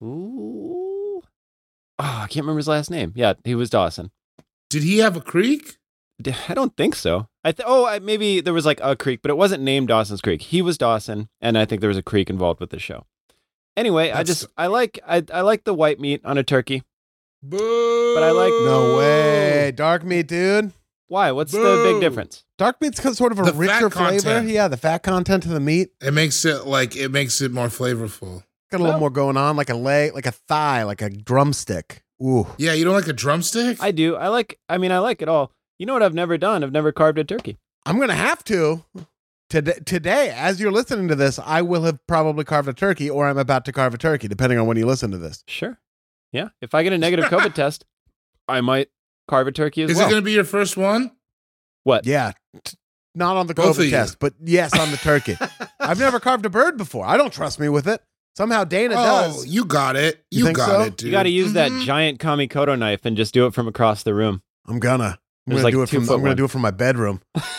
S4: Ooh. Oh, I can't remember his last name. Yeah, he was Dawson.
S5: Did he have a creek?
S4: I don't think so. Maybe there was like a creek, but it wasn't named Dawson's Creek. He was Dawson, and I think there was a creek involved with the show. Anyway, I like the white meat on a turkey.
S5: Boo!
S4: But I like-
S3: No way. Dark meat, dude.
S4: Why? What's the
S5: Boo.
S4: big difference?
S3: Dark meat's sort of a
S5: The fat
S3: richer flavor.
S5: content.
S3: Yeah, the fat content of the meat.
S5: It makes it more flavorful.
S3: Got a little more going on, like a leg, like a thigh, like a drumstick. Ooh.
S5: Yeah, you don't like a drumstick?
S4: I do. I like it all. You know what I've never done? I've never carved a turkey.
S3: I'm going to have to. Today, as you're listening to this, I will have probably carved a turkey or I'm about to carve a turkey, depending on when you listen to this.
S4: Sure. Yeah. If I get a negative COVID test, I might carve a turkey as
S5: Is
S4: well.
S5: it going to be your first one?
S4: What?
S3: Yeah. Not on the
S5: Both of
S3: COVID
S5: you.
S3: test, but yes, on the turkey. I've never carved a bird before. I don't trust me with it. Somehow Dana does.
S5: You got it.
S3: You
S5: You
S3: think
S5: got
S3: so?
S5: it, dude.
S4: You got to use that
S5: Mhm.
S4: giant Kamikoto knife and just do it from across the room.
S3: I'm gonna
S4: There's
S3: do
S4: like
S3: it from
S4: 2 foot
S3: I'm gonna
S4: one.
S3: do it from my bedroom.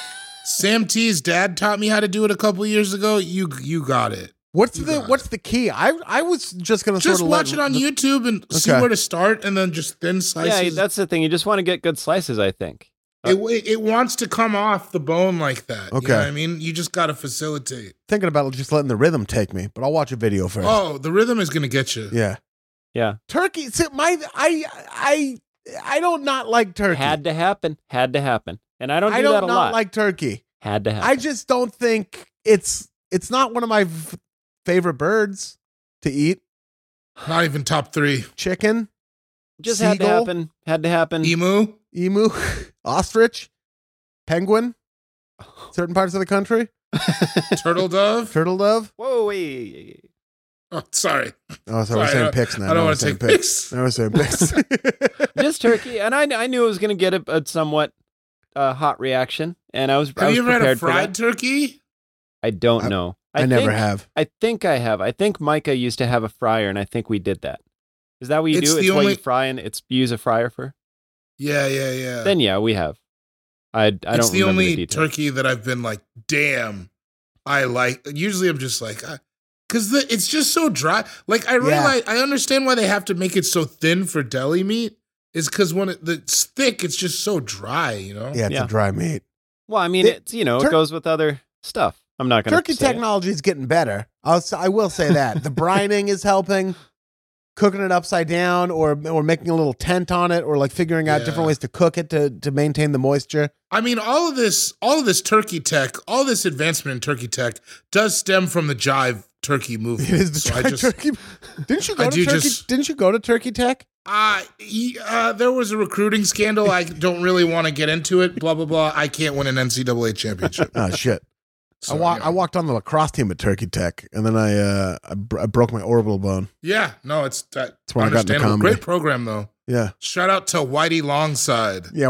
S5: Sam T's dad taught me how to do it a couple years ago. You got it.
S3: What's
S5: You
S3: the
S5: got
S3: what's the key? I was just gonna
S5: Just
S3: sort of
S5: watch it on YouTube and see
S3: Okay.
S5: where to start, and then just thin
S4: Yeah,
S5: slices.
S4: that's the thing. You just want to get good slices, I think.
S5: It wants to come off the bone like that. You
S3: Okay.
S5: know what I mean? You just got to facilitate.
S3: Thinking about just letting the rhythm take me, but I'll watch a video first.
S5: Oh, the rhythm is going to get you.
S3: Yeah.
S4: Yeah.
S3: Turkey. See, I don't not like turkey.
S4: Had to happen. And I don't do
S3: I
S4: that
S3: don't
S4: a
S3: not
S4: lot.
S3: like turkey.
S4: Had to happen.
S3: I just don't think it's not one of my favorite birds to eat.
S5: Not even top 3.
S3: Chicken,
S4: just had to
S3: seagull?
S4: happen. Had to happen.
S5: Emu.
S3: emu, ostrich, penguin, certain parts of the country,
S5: Turtle dove.
S3: turtle dove.
S4: Whoa, wait.
S5: Oh, sorry.
S3: Oh, so we're
S5: Sorry,
S3: saying pics now.
S5: I don't
S3: Now
S5: want
S3: we're
S5: to
S3: saying
S5: take pics.
S3: Now we're saying pics.
S4: Just turkey. And I knew it was going to get a somewhat hot reaction. And I was
S5: Have you ever had a
S4: prepared for
S5: fried
S4: that.
S5: turkey?
S4: I don't know.
S3: I never have.
S4: I think I have. I think Micah used to have a fryer, and I think we did that. Is that what you
S5: It's
S4: do?
S5: the
S4: It's what
S5: only-
S4: you fry, and you use a fryer for?
S5: Yeah.
S4: Then yeah, we have. I don't
S5: It's the
S4: remember
S5: only
S4: details.
S5: turkey that I've been like, damn, I like. Usually I'm just like, because it's just so dry. Like I realize, I understand why they have to make it so thin for deli meat. Is because when it's thick, it's just so dry. You know.
S3: Yeah, it's
S4: Yeah.
S3: a dry meat.
S4: Well, I mean,
S3: It-
S4: it's it goes with other stuff. I'm not going to
S3: Turkey technology is getting better. I will say that the brining is helping. Cooking it upside down, or making a little tent on it, or like figuring out
S5: Yeah.
S3: different ways to cook it to maintain the moisture.
S5: I mean, all of this turkey tech, all this advancement in turkey tech does stem from the Jive Turkey movement.
S3: It is the
S5: So I
S3: dry
S5: just,
S3: turkey. Didn't you go
S5: I
S3: to
S5: do
S3: turkey?
S5: just-
S3: Didn't you go to Turkey Tech?
S5: there was a recruiting scandal. I don't really want to get into it. Blah blah blah. I can't win an NCAA championship.
S3: Oh shit!
S5: So,
S3: I walked on the lacrosse team at Turkey Tech, and then I broke my orbital bone.
S5: Yeah, no, it's that.
S3: That's when I got into
S5: Understandable.
S3: comedy.
S5: Great program though.
S3: Yeah,
S5: Shout out to Whitey Longside.
S3: yeah.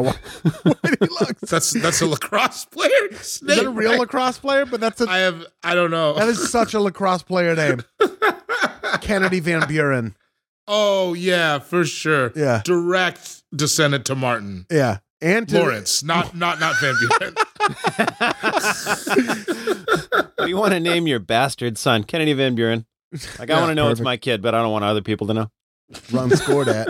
S5: That's a lacrosse player.
S3: Is that a real lacrosse player? But that's
S5: I don't know.
S3: that is such a lacrosse player name. Kennedy Van Buren.
S5: Oh yeah, for sure.
S3: Yeah.
S5: Direct descendant to Martin
S3: Yeah, and to,
S5: Lawrence, not Van Buren.
S4: What do you want to name your bastard son? Kennedy Van Buren. Like, I
S3: Yeah,
S4: want to know it's
S3: perfect.
S4: my kid, but I don't want other people to know.
S3: run scored at.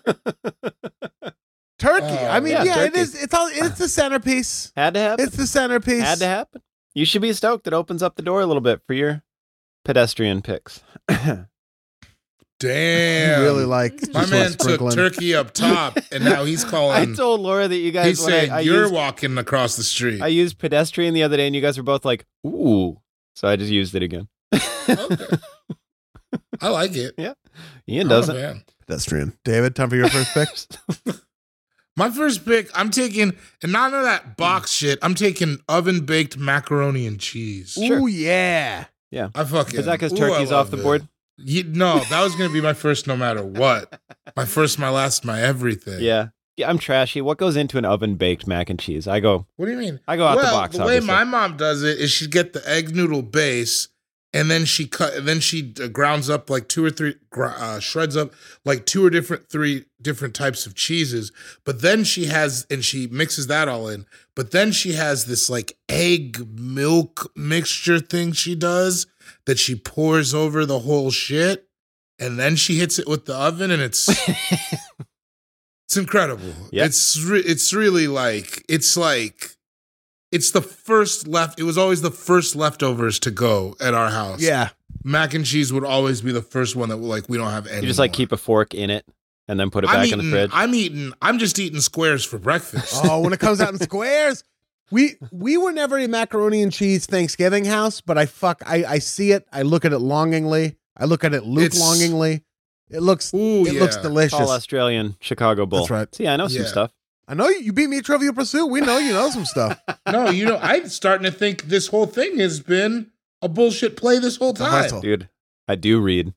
S3: Turkey. I mean,
S4: Yeah,
S3: yeah, it
S4: turkey.
S3: is. It's the centerpiece.
S4: Had to happen.
S3: It's the centerpiece.
S4: Had to happen. You should be stoked. It opens up the door a little bit for your pedestrian picks.
S5: Damn.
S3: You really like
S5: My
S3: just
S5: man
S3: want
S5: took
S3: sprinkling.
S5: turkey up top, and now he's
S4: I
S5: calling.
S4: told Laura that you guys.
S5: He said
S4: I
S5: you're
S4: used,
S5: walking across the street.
S4: I used pedestrian the other day, and you guys were both like, "Ooh," so I just used it again.
S5: Okay. I like it.
S4: Ian
S5: I'm a
S4: doesn't.
S5: fan.
S3: Pedestrian. David, time for your first pick.
S5: My first pick, I'm taking, and none of that box shit. I'm taking oven baked macaroni and cheese.
S4: Sure.
S3: Ooh, yeah.
S5: I fucking.
S4: Is that because
S5: ooh,
S4: turkey's
S5: I
S4: off
S5: love
S4: the
S5: it.
S4: board?
S5: No, that was gonna be my first, no matter what. My first, my last, my everything.
S4: Yeah. I'm trashy. What goes into an oven baked mac and cheese? I go
S5: What do you mean?
S4: out the
S5: Well,
S4: box.
S5: the
S4: obviously.
S5: way my mom does it is she get the egg noodle base, and then she grounds up like two or three shreds up like three different types of cheeses. But then she mixes that all in. But then she has this like egg milk mixture thing she does that she pours over the whole shit, and then she hits it with the oven, and it's it's incredible.
S4: Yep.
S5: It's really like it's the first left. It was always the first leftovers to go at our house.
S3: Yeah.
S5: Mac and cheese would always be the first one that like we don't have any.
S4: You just like keep a fork in it and then put it back in the fridge.
S5: I'm just eating squares for breakfast.
S3: Oh, when it comes out in squares. We were never a macaroni and cheese Thanksgiving house, but I see it. I look at it longingly. I look at it longingly. It looks looks delicious.
S4: All Australian Chicago Bull.
S3: That's right.
S4: See, I know some
S5: Yeah.
S4: stuff.
S3: I know you beat me at Trivial Pursuit. We know you know some stuff.
S5: No, I'm starting to think this whole thing has been a bullshit play this whole
S3: a
S5: time.
S3: hustle.
S4: Dude, I do read.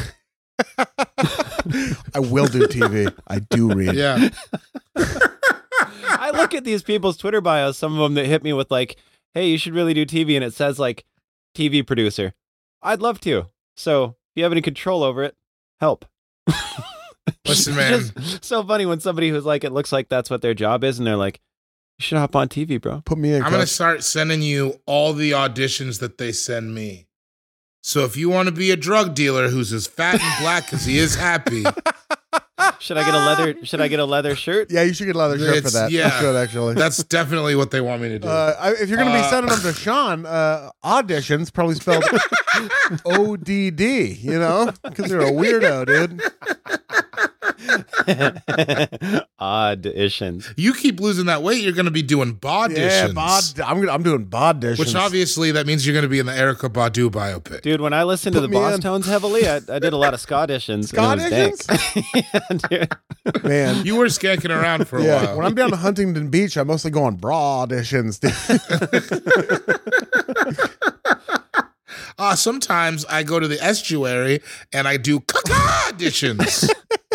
S3: I will do TV. I do read.
S5: Yeah.
S4: I look at these people's Twitter bios, some of them that hit me with like, hey, you should really do TV. And it says like TV producer. I'd love to. So if you have any control over it, help.
S5: Listen, man.
S4: Just so funny when somebody who's like, it looks like that's what their job is. And they're like, you should hop on TV, bro.
S3: Put me in.
S5: I'm going to
S3: cuz.
S5: start sending you all the auditions that they send me. So if you want to be a drug dealer who's as fat and black as he is happy,
S4: Should I get a leather shirt?
S3: Yeah, you should get a leather shirt for
S5: It's-
S3: that.
S5: yeah.
S3: You should actually.
S5: that's definitely what they want me to do.
S3: If you're going to be sending them to Sean, auditions probably spelled ODD, you know, because you're a weirdo, dude.
S4: Auditions.
S5: You keep losing that weight, you're going to be doing bauditions.
S3: Yeah, I'm doing bauditions.
S5: Which obviously that means you're going to be in the Erica Badu biopic.
S4: Dude, when I listened to
S3: Put
S4: the
S3: me
S4: Boss
S3: in.
S4: Tones heavily, I did a lot of ska-ditions.
S3: Ska-ditions?
S4: Dude.
S3: man.
S5: You were skanking around for a
S3: Yeah,
S5: while.
S3: when I'm down to Huntington Beach, I mostly go on bra auditions. dude.
S5: Sometimes I go to the estuary and I do auditions.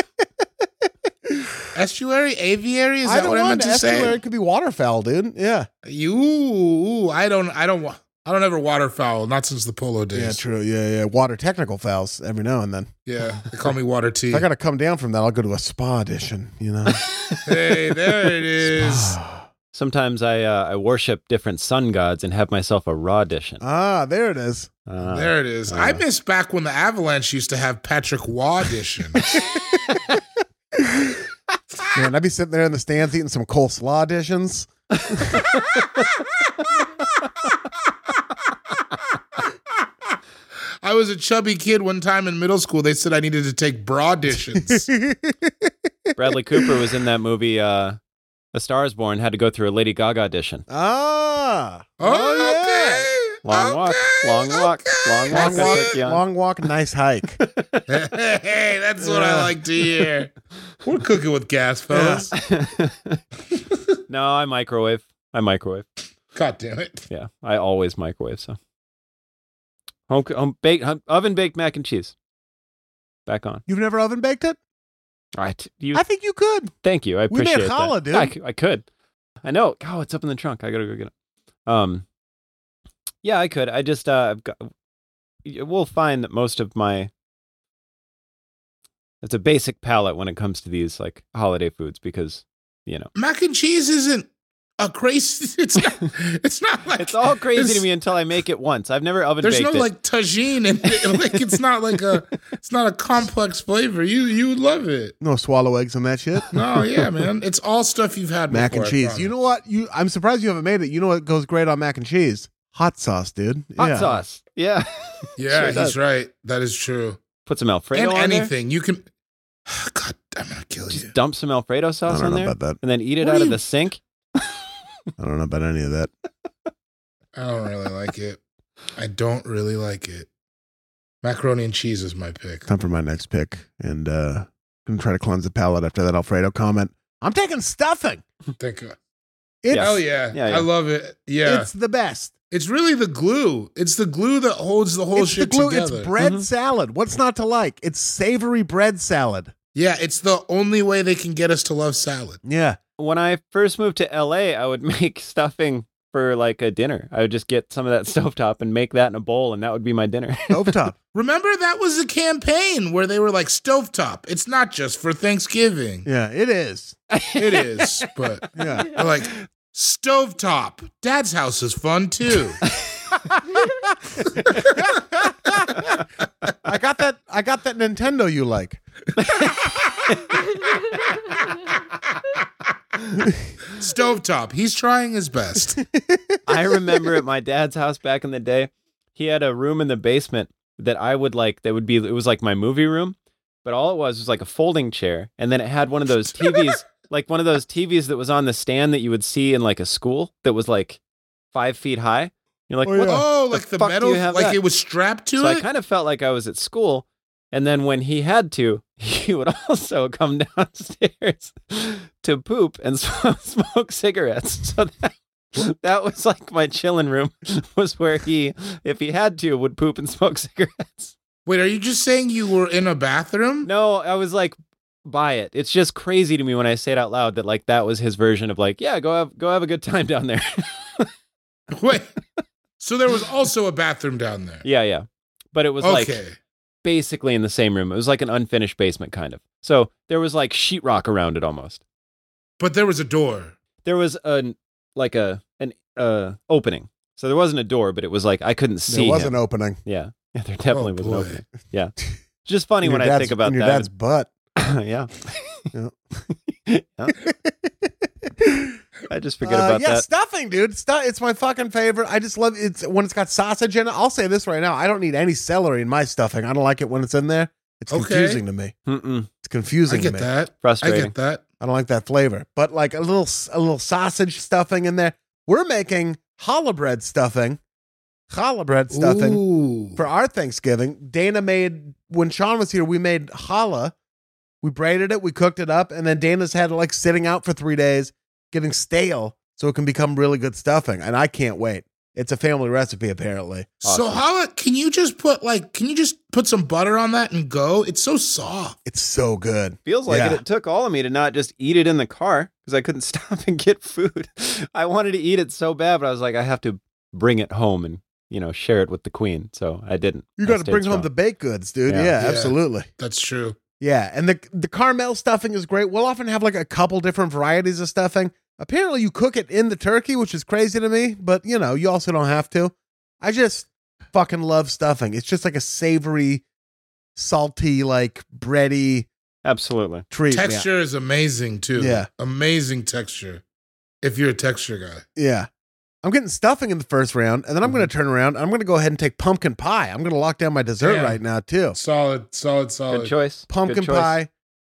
S5: Estuary? Aviary? Is that
S3: Either
S5: what I
S3: one,
S5: meant to
S3: estuary
S5: say?
S3: could be waterfowl, dude. Yeah.
S5: I don't ever waterfowl, not since the polo days.
S3: Yeah, true. Yeah. Water technical fouls every now and then.
S5: Yeah, they call me water tea.
S3: If I got to come down from that, I'll go to a spa audition, you know?
S5: Hey, there it is.
S4: Sometimes I worship different sun gods and have myself a raw dition.
S3: There it is.
S5: There it is. I miss back when the Avalanche used to have Patrick Waugh editions.
S3: Man, I'd be sitting there in the stands eating some coleslaw auditions.
S5: I was a chubby kid one time in middle school. They said I needed to take bra auditions.
S4: Bradley Cooper was in that movie, A Star is Born, had to go through a Lady Gaga audition.
S3: Oh,
S5: Okay.
S4: Long walk, long walk, long walk.
S3: Long
S4: I
S3: walk,
S4: took you on.
S3: long walk, nice hike.
S5: Hey, that's what I like to hear. We're cooking with gas, fellas.
S4: No, I microwave.
S5: God damn it.
S4: Yeah, I always microwave. So oven baked mac and cheese. Back on.
S3: You've never oven baked it?
S4: All right,
S3: I think you could.
S4: Thank you. I
S3: We made
S4: appreciate
S3: challah,
S4: that.
S3: dude.
S4: I could. I know. Oh, it's up in the trunk. I gotta go get it. Yeah, I could. I just we'll find that most of my it's a basic palate when it comes to these like holiday foods because
S5: Mac and cheese isn't a crazy. It's not like
S4: it's all crazy
S5: it's-
S4: to me until I make it once. I've never oven
S5: There's
S4: baked
S5: no
S4: it.
S5: like tagine in it. Like it's not a complex flavor. You would love it.
S3: No swallow eggs and that shit.
S5: No, yeah, man. It's all stuff you've had
S3: Mac
S5: before,
S3: and
S5: I
S3: cheese.
S5: promise.
S3: You know what? I'm surprised you haven't made it. You know what goes great on mac and cheese? Hot sauce, dude.
S4: Hot
S3: Yeah.
S4: sauce. Yeah.
S5: Yeah,
S4: Sure does.
S5: he's right. That is true.
S4: Put some Alfredo
S5: and
S4: on there.
S5: anything you can. God, I'm gonna kill you.
S4: Just dump some Alfredo sauce
S3: I don't
S4: on
S3: know
S4: there,
S3: about that.
S4: and then eat it
S5: What
S4: out
S5: do
S4: of
S5: you-
S4: the sink.
S3: I don't know about any of that.
S5: I don't really like it. I don't really like it. Macaroni and cheese is my pick.
S3: Time for my next pick, and gonna try to cleanse the palate after that Alfredo comment. I'm taking stuffing.
S5: Thank God.
S3: It's,
S5: Hell yeah.
S4: Yeah, yeah.
S5: I love it. Yeah.
S3: it's the best.
S5: It's really the glue. It's the glue that holds the whole
S3: It's
S5: shit
S3: the glue.
S5: together.
S3: It's bread
S4: Mhm.
S3: salad. What's not to like? It's savory bread salad.
S5: Yeah, it's the only way they can get us to love salad.
S3: Yeah.
S4: When I first moved to LA, I would make stuffing for like a dinner. I would just get some of that stovetop and make that in a bowl, and that would be my dinner.
S3: Stovetop.
S5: Remember, that was a campaign where they were like, stovetop. It's not just for Thanksgiving.
S3: Yeah, it is.
S5: It is, but
S3: Yeah.
S5: they're like, stovetop. Dad's house is fun too.
S3: I got that Nintendo you like.
S5: Stovetop. He's trying his best.
S4: I remember at my dad's house back in the day, he had a room in the basement that I would like, it was like my movie room, but all it was like a folding chair. And then it had one of those TVs, like one of those TVs that was on the stand that you would see in like a school that was like 5 feet high. You're like,
S3: Oh,
S4: what
S3: yeah.
S5: Oh, like the
S4: fuck do
S5: metal,
S4: you have
S5: like
S4: that?
S5: it was strapped to
S4: So I
S5: it?
S4: kind of felt like I was at school. And then when he had to, he would also come downstairs to poop and smoke cigarettes. So that was like my chilling room, was where he, if he had to, would poop and smoke cigarettes.
S5: Wait, are you just saying you were in a bathroom?
S4: No, I was like, buy it. It's just crazy to me when I say it out loud that like that was his version of like, yeah, go have a good time down there.
S5: Wait. So there was also a bathroom down there.
S4: Yeah. But it was like
S5: Okay.
S4: basically in the same room. It was like an unfinished basement kind of. So there was like sheetrock around it almost.
S5: But there was a door.
S4: There was an opening. So there wasn't a door, but it was like I couldn't see
S3: There was
S4: him.
S3: an opening.
S4: Yeah, there definitely
S5: Oh,
S4: was an
S5: boy.
S4: opening. Yeah, just funny
S3: In
S4: when
S3: your
S4: I
S3: dad's-
S4: think about
S3: in your
S4: that.
S3: dad's butt.
S4: Yeah.
S3: Yeah.
S4: Yeah. I just forget about
S3: yeah,
S4: that.
S3: stuffing, dude. It's my fucking favorite. I just love it when it's got sausage in it. I'll say this right now. I don't need any celery in my stuffing. I don't like it when it's in there. It's
S5: Okay.
S3: confusing to me.
S4: Mm-mm.
S3: It's
S5: I
S3: confusing to
S5: get
S3: me.
S5: that. I
S4: Frustrating.
S5: get that.
S3: I don't like that flavor. But like a little sausage stuffing in there. We're making challah bread stuffing. Challah bread stuffing
S5: Ooh.
S3: for our Thanksgiving. Dana made, when Sean was here, we made challah. We braided it, we cooked it up, and then Dana's had it like sitting out for 3 days, getting stale, so it can become really good stuffing. And I can't wait. It's a family recipe, apparently.
S5: So how can you just put some butter on that and go? It's so soft.
S3: It's so good.
S4: Feels like
S3: Yeah.
S4: it. It took all of me to not just eat it in the car because I couldn't stop and get food. I wanted to eat it so bad, but I was like, I have to bring it home and share it with the queen. So I didn't.
S3: You
S4: I
S3: got to
S4: stayed
S3: bring home
S4: strong.
S3: the baked goods, dude.
S4: Yeah.
S3: Yeah,
S5: Yeah.
S3: absolutely.
S5: That's true.
S3: Yeah, and the caramel stuffing is great. We'll often have like a couple different varieties of stuffing. Apparently, you cook it in the turkey, which is crazy to me, but you also don't have to. I just fucking love stuffing. It's just like a savory, salty, like bready
S4: Absolutely.
S3: treat.
S5: Texture is amazing too.
S3: Yeah.
S5: Amazing texture. If you're a texture guy.
S3: Yeah. I'm getting stuffing in the first round, and then I'm going to turn around. I'm going to go ahead and take pumpkin pie. I'm going to lock down my dessert
S5: Damn.
S3: right now, too.
S5: Solid.
S4: Good choice.
S3: Pumpkin
S4: Good choice.
S3: pie,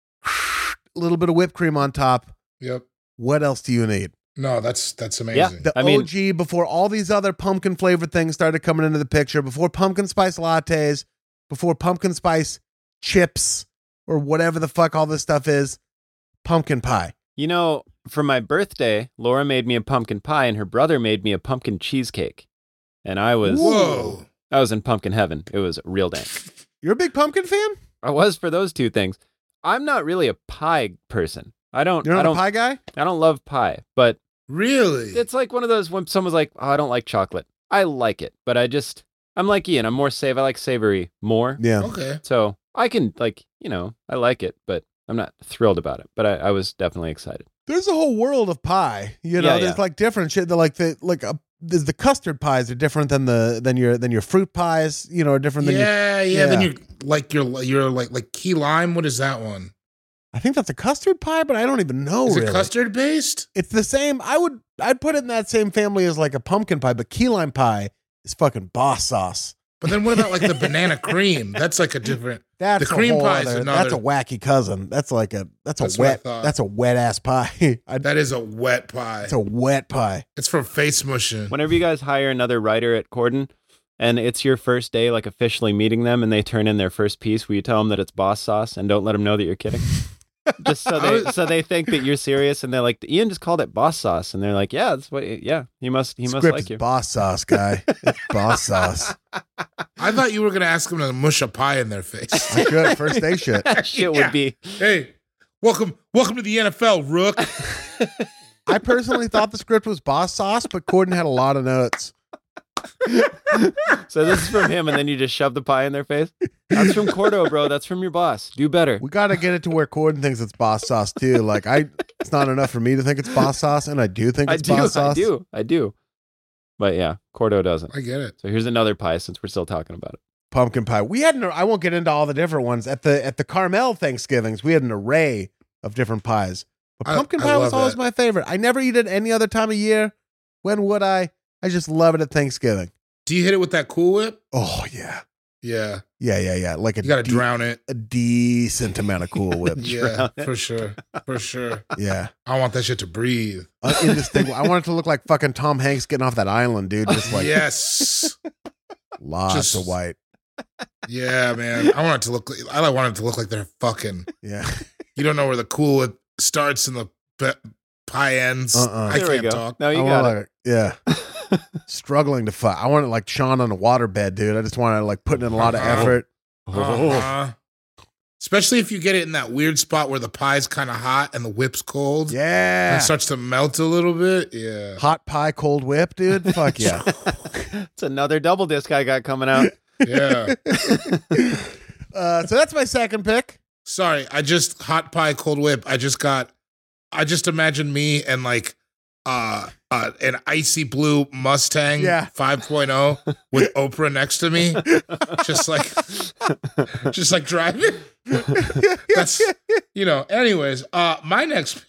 S3: a little bit of whipped cream on top.
S5: Yep.
S3: What else do you need?
S5: No, that's amazing.
S3: The
S4: I mean-
S3: OG, before all these other pumpkin flavored things started coming into the picture, before pumpkin spice lattes, before pumpkin spice chips, or whatever the fuck all this stuff is, pumpkin pie.
S4: For my birthday, Laura made me a pumpkin pie and her brother made me a pumpkin cheesecake. And I was
S5: Whoa.
S4: in pumpkin heaven. It was real dank.
S3: You're a big pumpkin fan?
S4: I was for those two things. I'm not really a pie person.
S3: You're not a pie guy?
S4: I don't love pie, but
S5: Really?
S4: it's like one of those when someone's like, "Oh, I don't like chocolate." I like it, but I'm like Ian. I'm more I like savory more.
S3: Yeah.
S5: Okay.
S4: So I can I like it, but I'm not thrilled about it. But I was definitely excited.
S3: There's a whole world of pie.
S4: Yeah,
S3: There's
S4: yeah.
S3: like different shit. There's the custard pies are different than your fruit pies. Are different than your.
S5: Yeah. Then you're like key lime. What is that one?
S3: I think that's a custard pie, but I don't even know.
S5: Is
S3: really.
S5: it custard based?
S3: It's the same. I'd put it in that same family as like a pumpkin pie, but key lime pie is fucking boss sauce.
S5: But then what about like the banana cream? That's like a different.
S3: That's
S5: the cream
S3: a whole
S5: pie is
S3: other,
S5: another.
S3: That's a wacky cousin. That's like that's
S5: That's
S3: a
S5: what I
S3: wet.
S5: thought.
S3: That's a wet ass pie.
S5: That is a wet pie.
S3: It's a wet pie.
S5: It's from Face Mushing.
S4: Whenever you guys hire another writer at Corden and it's your first day, like officially meeting them, and they turn in their first piece, will you tell them that it's boss sauce and don't let them know that you're kidding? Just so they think that you're serious, and they're like, Ian just called it boss sauce, and they're like, yeah, that's what. Yeah, he must
S3: Script
S4: like
S3: is
S4: you.
S3: boss sauce, guy. It's boss sauce.
S5: I thought you were gonna ask them to mush a pie in their face.
S3: I could first day shit.
S4: That shit would be.
S5: Hey, welcome to the NFL, Rook.
S3: I personally thought the script was boss sauce, but Corden had a lot of notes.
S4: So this is from him, and then you just shove the pie in their face. That's from Cordo, bro. That's from your boss. Do better.
S3: We got to get it to where Corden thinks it's boss sauce too. Like it's not enough for me to think it's boss sauce, and I do think it's boss sauce.
S4: I do. But yeah, Cordo doesn't.
S5: I get it.
S4: So here's another pie since we're still talking about it.
S3: Pumpkin pie. We had I won't get into all the different ones at the Carmel Thanksgivings. We had an array of different pies, but pumpkin pie was
S5: love
S3: always
S5: that.
S3: my favorite. I never eat it any other time of year. When would I? I just love it at Thanksgiving.
S5: Do you hit it with that Cool Whip?
S3: Oh yeah,
S5: Yeah.
S3: yeah. Like
S5: You got to drown it.
S3: a decent amount of Cool Whip.
S5: Yeah, for sure. For sure.
S3: Yeah,
S5: I want that shit to breathe.
S3: indistinguishable. I want it to look like fucking Tom Hanks getting off that island, dude. Just like
S5: Yes.
S3: lots
S5: Just-
S3: of white.
S5: Yeah, man. I want it to look like they're fucking.
S3: Yeah.
S5: You don't know where the Cool Whip starts and the pie ends. I
S4: There we
S5: can't
S4: go.
S5: talk.
S4: No, you
S3: I
S4: got
S3: want
S4: it.
S3: Yeah. Struggling to fuck. I want it like Sean on a waterbed, dude. I just want to like put in a lot of
S5: Uh-huh.
S3: effort.
S5: Uh-huh. Especially if you get it in that weird spot where the pie's kind of hot and the whip's cold.
S3: Yeah.
S5: And it starts to melt a little bit. Yeah.
S3: Hot pie, cold whip, dude. Fuck yeah.
S4: It's another double disc I got coming out.
S5: Yeah.
S3: So that's my second pick.
S5: Sorry, hot pie, cold whip. I just imagine me and like an icy blue Mustang
S3: Yeah.
S5: 5.0 with Oprah next to me. just like driving. That's anyways, my next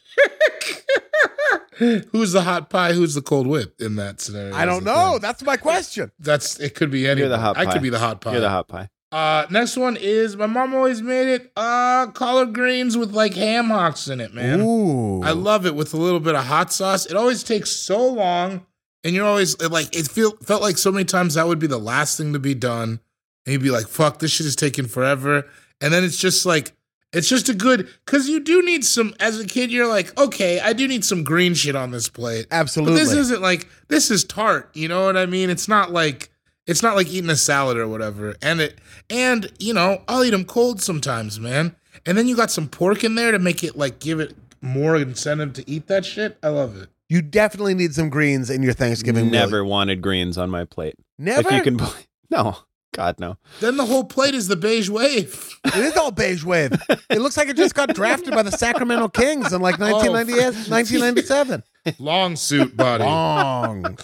S5: pick. Who's the hot pie? Who's the cold whip in that scenario?
S3: I don't know. That's my question.
S5: It could be anyone.
S4: You're the hot
S5: I
S4: pie.
S5: could be the hot pie.
S4: You're the hot pie.
S5: Next one is my mom always made it collard greens with like ham hocks in it, man.
S3: Ooh.
S5: I love it with a little bit of hot sauce. It always takes so long, and you're always like, felt like so many times that would be the last thing to be done, and you'd be like, "Fuck, this shit is taking forever." And then it's just a good, because you do need some. As a kid, you're like, okay, I do need some green shit on this plate.
S3: Absolutely.
S5: But this isn't like, this is tart. You know what I mean? It's not like eating a salad or whatever. And I'll eat them cold sometimes, man. And then you got some pork in there to make it like give it more incentive to eat that shit. I love it.
S3: You definitely need some greens in your Thanksgiving meal.
S4: Never wanted greens on my plate.
S3: Never?
S4: If you can no. God, no.
S5: Then the whole plate is the beige wave.
S3: It is all beige wave. It looks like it just got drafted by the Sacramento Kings in like 1997.
S5: Long suit body.
S3: Long.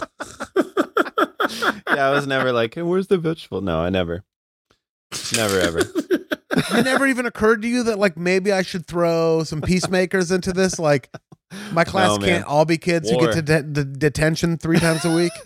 S4: Yeah, I was never like, hey, where's the vegetable? No, I never. Never, ever.
S3: It never even occurred to you that like maybe I should throw some peacemakers into this? Like my class
S4: No, man.
S3: can't all be kids who
S4: War.
S3: get to detention 3 times a week.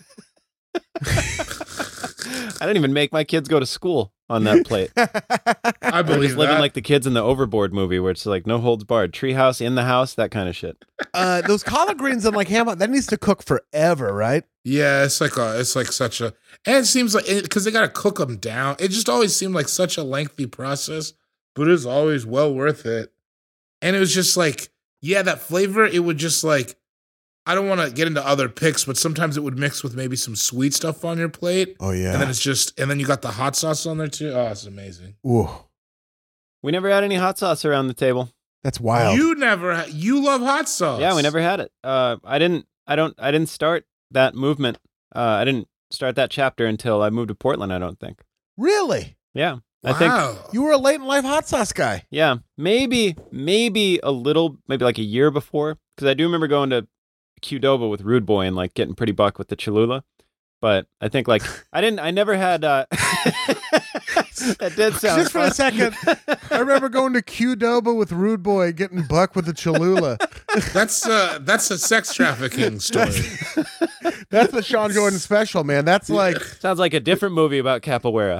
S4: I didn't even make my kids go to school on that plate.
S5: I
S4: We're
S5: believe
S4: just living
S5: that.
S4: like the kids in the Overboard movie where it's like no holds barred. Treehouse in the house, that kind of shit.
S3: Those collard greens and like ham, that needs to cook forever, right?
S5: Yeah, it's like such a, and it seems like, because they got to cook them down. It just always seemed like such a lengthy process, but it was always well worth it. And it was just like, yeah, that flavor, it would just like, I don't want to get into other picks, but sometimes it would mix with maybe some sweet stuff on your plate.
S3: Oh yeah.
S5: And then you got the hot sauce on there too. Oh, it's amazing.
S3: Ooh,
S4: We never had any hot sauce around the table.
S3: that's wild.
S5: You love hot sauce.
S4: Yeah, we never had it. I didn't start that movement. I didn't start that chapter until I moved to Portland, I don't think.
S3: Really?
S4: Yeah. I think
S5: Wow.
S3: You were a late in life hot sauce guy.
S4: yeah, maybe a little, maybe like a year before, because I do remember going to Qdoba with Rude Boy and like getting pretty buck with the Cholula. But I think like I never had. That did sound
S3: Just for a second, I remember going to Qdoba with Rude Boy getting buck with the Cholula.
S5: That's a sex trafficking story.
S3: That's the Sean Jordan special, man. That's like
S4: Sounds like a different movie about capoeira.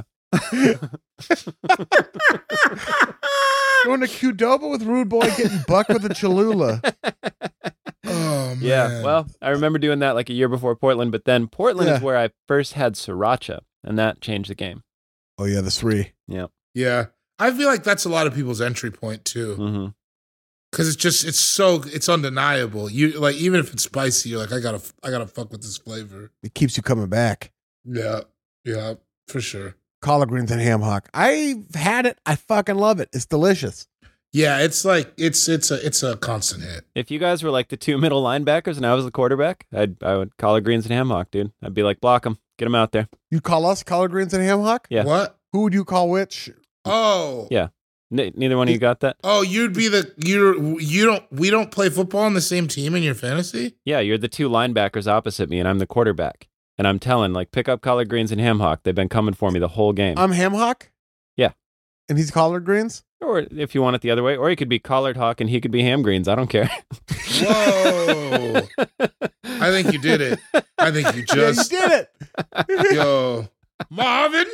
S3: going to Qdoba with Rude Boy getting buck with the Cholula.
S5: Oh man.
S4: Yeah, well, I remember doing that like a year before Portland, but then Portland is where I first had sriracha, and that changed the game.
S3: Oh yeah, the three.
S4: Yeah.
S5: Yeah. I feel like that's a lot of people's entry point too.
S4: Mm-hmm.
S5: Cause it's undeniable. You like, even if it's spicy, you're like, I gotta fuck with this flavor.
S3: It keeps you coming back.
S5: Yeah. Yeah, for sure.
S3: Collard greens and ham hock. I've had it. I fucking love it. It's delicious.
S5: Yeah, it's like it's a constant hit.
S4: If you guys were like the two middle linebackers and I was the quarterback, I would collard greens and ham hock, dude. I'd be like, block them, get them out there.
S3: You call us collard greens and ham hock?
S4: Yeah.
S5: What?
S3: Who would you call which?
S5: Oh.
S4: Yeah. Neither one of you got that?
S5: Oh, you'd be we don't play football on the same team in your fantasy?
S4: Yeah, you're the two linebackers opposite me, and I'm the quarterback. And I'm telling, like, pick up collard greens and ham hock. They've been coming for me the whole game.
S3: I'm ham hock?
S4: Yeah.
S3: And he's collard greens?
S4: Or if you want it the other way, or he could be collard hawk and he could be ham greens. I don't care.
S5: Whoa. I think you did it. I think you just
S3: Yeah, you did it.
S5: Yo. Marvin.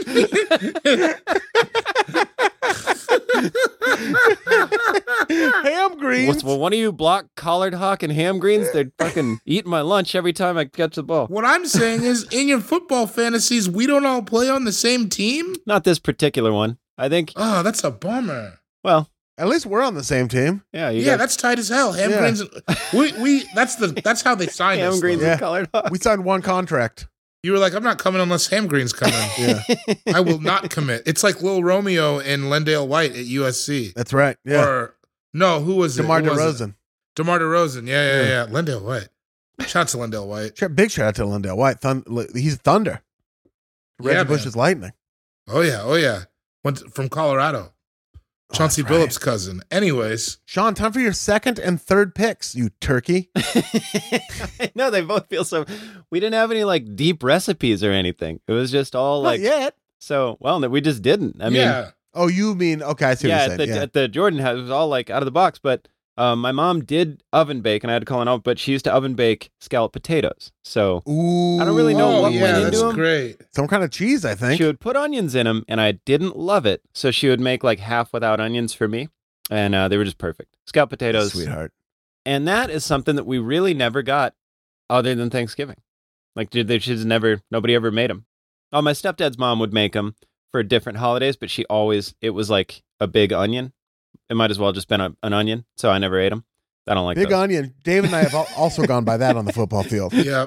S3: Ham greens.
S4: Well, one of you block collard hawk and ham greens. They're fucking eating my lunch every time I catch the ball.
S5: What I'm saying is, in your football fantasies, we don't all play on the same team?
S4: Not this particular one. I think,
S5: Oh, that's a bummer.
S4: well,
S3: At least we're on the same team.
S4: yeah, you
S5: Yeah,
S4: got
S5: that's tight as hell. Ham
S3: Yeah.
S5: greens. That's how they signed
S4: ham
S5: us.
S4: greens
S5: though.
S3: Yeah.
S4: and collard hawk.
S3: We signed one contract.
S5: You were like, I'm not coming unless ham greens come in.
S3: Yeah,
S5: I will not commit. It's like Lil Romeo and Lendale White at USC.
S3: that's right. Yeah.
S5: Or no, who was
S3: DeMar
S5: it? Who was it?
S3: DeRozan.
S5: DeMar DeRozan. Yeah. Lendale White. Shout out to Lendale White.
S3: Big shout out to Lindell White. He's Thunder. Reggie
S5: Yeah,
S3: Bush
S5: man.
S3: is Lightning.
S5: Oh yeah. Went from Colorado. Chauncey
S3: that's right.
S5: Billups' cousin. Anyways,
S3: Sean, time for your second and third picks, you turkey.
S4: No, they both feel so. We didn't have any like deep recipes or anything. It was just all
S3: Not
S4: like,
S3: yet.
S4: so, well, we just didn't. I mean,
S5: yeah.
S3: Oh, you mean, okay, I see
S4: yeah,
S3: what you're saying.
S4: at the Jordan house, it was all like out of the box. But my mom did oven bake, and I had to call it out. But she used to oven bake scalloped potatoes. So
S3: Ooh.
S4: I don't really know
S5: Oh
S4: what
S5: yeah,
S4: went into
S5: that's
S4: them.
S5: great.
S3: Some kind of cheese, I think.
S4: She would put onions in them, and I didn't love it. So she would make like half without onions for me, and they were just perfect. Scalloped potatoes,
S3: Sweetheart.
S4: and that is something that we really never got, other than Thanksgiving. Like, nobody ever made them. Oh, my stepdad's mom would make them for different holidays, but it was like a big onion. It might as well just been an onion, so I never ate them. I don't like
S3: Big
S4: those.
S3: onion. Dave and I have also gone by that on the football field.
S5: Yep.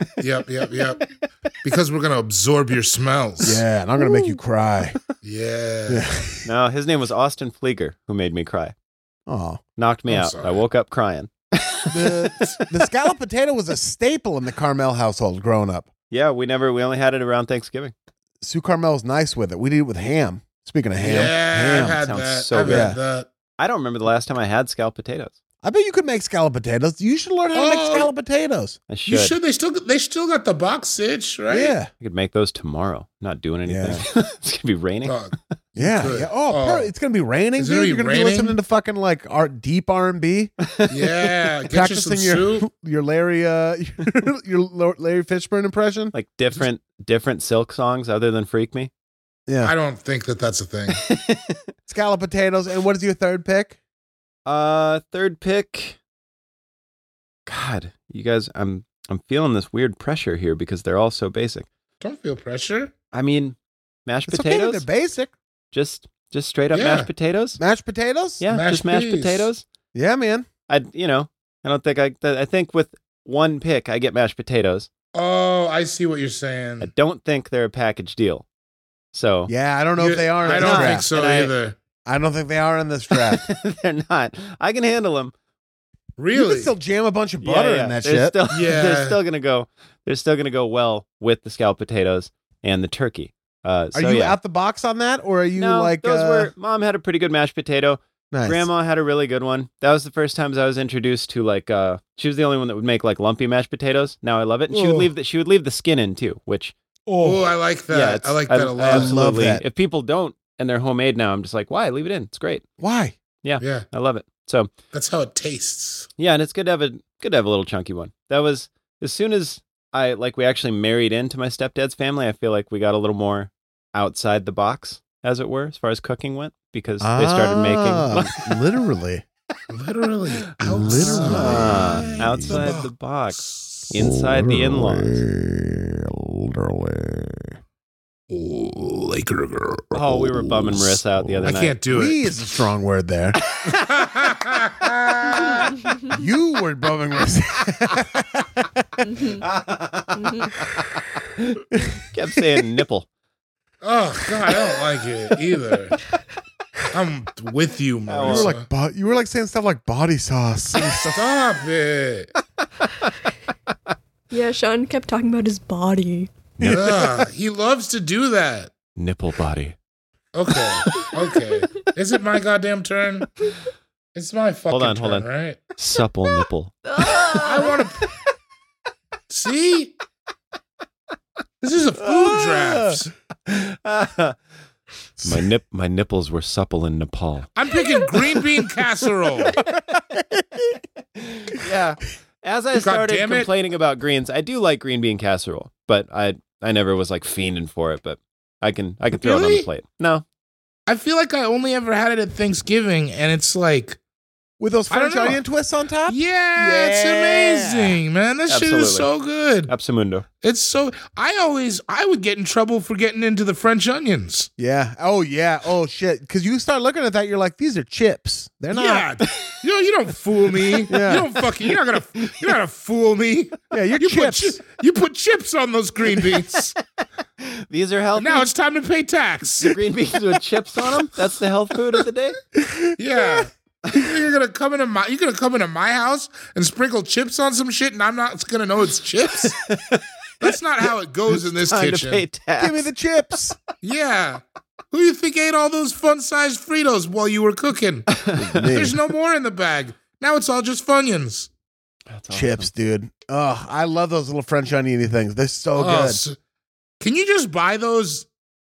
S5: Because we're gonna absorb your smells.
S3: Yeah, and I'm going to make you cry.
S5: Yeah.
S4: No, his name was Austin Flieger, who made me cry.
S3: Oh.
S4: Knocked me
S5: I'm
S4: out.
S5: sorry.
S4: I woke up crying.
S3: The scalloped potato was a staple in the Carmel household growing up.
S4: Yeah, we only had it around Thanksgiving.
S3: Sue Carmel's nice with it. We did it with ham. Speaking of ham.
S5: Yeah,
S3: ham.
S5: I've had
S4: sounds
S5: that.
S4: so
S5: I've
S3: good.
S5: had that.
S4: I don't remember the last time I had scalloped potatoes.
S3: I bet you could make scalloped potatoes. You should learn how to make
S5: Oh.
S3: scalloped potatoes.
S4: I should.
S5: You should. They still got the box sitch, right?
S3: Yeah.
S4: I could make those tomorrow. Not doing anything. it's gonna be raining.
S5: Dog.
S3: Yeah.
S5: could.
S3: Yeah. Oh, it's going to be raining,
S5: Is it
S3: dude.
S5: gonna
S3: You're
S5: be
S3: going to be
S5: raining?
S3: listening to fucking like deep R&B.
S5: Yeah. Get you some
S3: Practicing
S5: soup.
S3: your Larry your Larry Fishburne impression.
S4: Like different Silk songs other than "Freak Me."
S3: Yeah.
S5: I don't think that's a thing.
S3: Scalloped potatoes. And what is your third pick?
S4: Third pick. God, you guys, I'm feeling this weird pressure here because they're all so basic.
S5: Don't feel pressure.
S4: I mean, mashed
S3: It's okay.
S4: potatoes.
S3: They're basic.
S4: Just straight up
S5: Yeah.
S4: mashed potatoes.
S3: Mashed potatoes?
S4: Yeah,
S5: Mashed
S4: just mashed
S5: peas.
S4: potatoes.
S3: Yeah, man.
S4: I don't think I think with one pick I get mashed potatoes.
S5: Oh, I see what you're saying.
S4: I don't think they're a package deal. So
S3: Yeah, I don't know if they are in
S5: I
S3: this
S5: don't
S3: draft.
S5: think so
S4: And
S5: either.
S3: I don't think they are in this draft.
S4: they're not. I can handle them.
S3: You
S5: Really?
S3: can still jam a bunch of butter in that
S4: they're
S3: shit.
S4: Still,
S5: Yeah.
S4: they're still gonna go. They're still gonna go well with the scalloped potatoes and the turkey.
S3: Are you out the box on that, or are you
S4: no,
S3: like
S4: those were. Mom had a pretty good mashed potato.
S3: nice.
S4: Grandma had a really good one. That was the first times I was introduced to like. She was the only one that would make like lumpy mashed potatoes. Now I love it. And she would
S3: Ooh.
S4: leave the skin in too, which
S5: Oh, I like that.
S4: Yeah,
S5: I like that a lot.
S4: Absolutely.
S3: love that.
S4: If people don't and they're homemade now, I'm just like, why? Leave it in. It's great.
S3: Why?
S5: Yeah,
S4: I love it. So
S5: that's how it tastes.
S4: yeah, and it's good to have a little chunky one. That was as soon as we actually married into my stepdad's family. I feel like we got a little more outside the box, as it were, as far as cooking went, because they started making
S3: literally.
S5: Literally.
S4: outside the box, inside the in-laws.
S5: Laker girl.
S4: Oh, we were bumming Marissa out the other
S5: I
S4: night.
S5: can't do
S3: We
S5: it.
S3: is a strong word there. You were bumming Marissa.
S4: Kept saying nipple.
S5: Oh God, I don't like it either. I'm with you, Marissa.
S3: You were like saying stuff like body sauce. and stuff.
S5: Stop it.
S6: Yeah, Sean kept talking about his body.
S5: Ugh, he loves to do that.
S4: Nipple body.
S5: Okay. Is it my goddamn turn? It's my fucking turn,
S4: hold on.
S5: right?
S4: Supple nipple.
S5: I want to. See? This is a food draft.
S4: My nipples were supple in Nepal.
S5: I'm picking green bean casserole.
S4: Yeah. As I started complaining about greens, I do like green bean casserole, but I never was like fiending for it, but I can throw it on the plate. No.
S5: I feel like I only ever had it at Thanksgiving, and it's like
S3: With those
S5: I don't
S3: French
S5: know.
S3: onion twists on top?
S5: yeah, it's amazing, man. That shit is so good.
S4: Absolundo.
S5: It's so I would get in trouble for getting into the French onions.
S3: Yeah. Oh, yeah. Oh, shit. Because you start looking at that, you're like, these are chips. They're not.
S5: Yeah. You don't fool me.
S3: Yeah.
S5: You're not gonna fool me.
S3: Yeah, you're chips.
S5: You put chips on those green beans.
S4: These are healthy.
S5: Now it's time to pay tax.
S4: Green beans with chips on them. That's the health food of the day.
S5: Yeah. You're gonna come into my house and sprinkle chips on some shit, and I'm not gonna know it's chips. That's not how it goes in this
S4: Time
S5: kitchen.
S4: to pay tax.
S3: Give me the chips.
S5: Yeah. Who do you think ate all those fun-sized Fritos while you were cooking? There's no more in the bag. Now it's all just Funyuns.
S4: That's awesome.
S3: Chips, dude. Oh, I love those little French oniony things. They're so
S5: Oh,
S3: good.
S5: can you just buy those?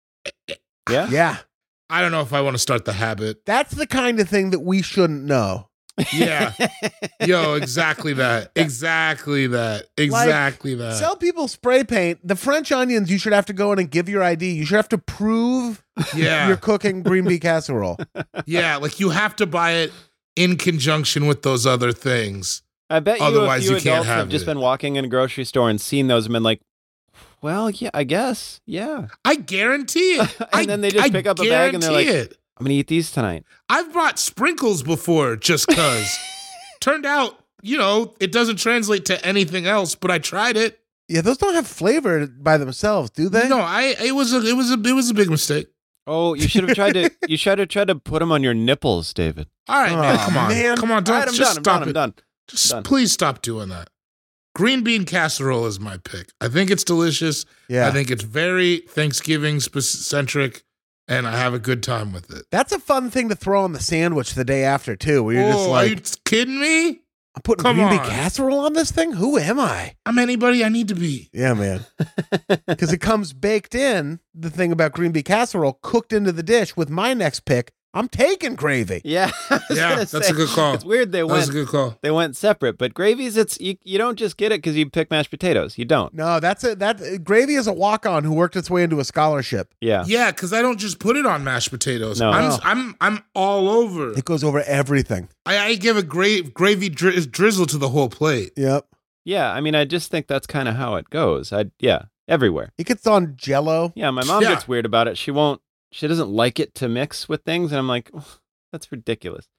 S4: Yeah.
S3: Yeah.
S5: I don't know if I want to start the habit.
S3: That's the kind of thing that we shouldn't know.
S5: Yeah. Yo, exactly that. Exactly that. Exactly that.
S3: Sell people spray paint. The French onions, you should have to go in and give your ID. You should have to prove
S5: Yeah.
S3: you're cooking green bean casserole.
S5: Yeah, like you have to buy it in conjunction with those other things.
S4: I bet
S5: Otherwise,
S4: you
S5: you
S4: adults
S5: can't
S4: have
S5: have
S4: just
S5: it.
S4: been walking in a grocery store and seen those and been like, well, yeah, I guess. Yeah.
S5: I guarantee it.
S4: And then they just pick up a bag and they're like,
S5: guarantee it.
S4: I'm going to eat these tonight.
S5: I've bought sprinkles before just because. Turned out, it doesn't translate to anything else, but I tried it.
S3: Yeah, those don't have flavor by themselves, do they?
S5: No, it was a big mistake.
S4: Oh, you should have tried to put them on your nipples, David.
S5: All right, man,
S3: Oh,
S5: come on.
S3: man.
S5: Come on,
S4: All
S5: don't
S4: right, I'm
S5: just
S4: done.
S5: stop
S4: I'm
S5: it.
S4: done.
S5: Just
S4: Done.
S5: please stop doing that. Green bean casserole is my pick. I think it's delicious.
S3: Yeah.
S5: I think it's very Thanksgiving centric, and I have a good time with it.
S3: That's a fun thing to throw on the sandwich the day after, too, where you're just
S5: Are
S3: like,
S5: you kidding me?
S3: I'm putting
S5: come
S3: green bean
S5: on.
S3: casserole on this thing? Who am I?
S5: I'm anybody I need to be.
S3: Yeah, man. Because it comes baked in, the thing about green bean casserole, cooked into the dish with my next pick. I'm taking gravy.
S4: Yeah. I was
S5: Yeah,
S4: gonna
S5: that's
S4: say,
S5: a good call.
S4: It's weird
S5: That was a good call.
S4: they went separate, but gravies, you don't just get it because you pick mashed potatoes. You don't.
S3: No, gravy is a walk-on who worked its way into a scholarship.
S4: Yeah.
S5: Yeah, because I don't just put it on mashed potatoes.
S4: No.
S5: I'm all over.
S3: It goes over everything.
S5: I give a gravy drizzle to the whole plate.
S3: Yep.
S4: Yeah. I mean, I just think that's kind of how it goes. Everywhere.
S3: It gets on Jell-O.
S4: Yeah. My mom
S5: Yeah.
S4: gets weird about it. She doesn't like it to mix with things. And I'm like, oh, that's ridiculous.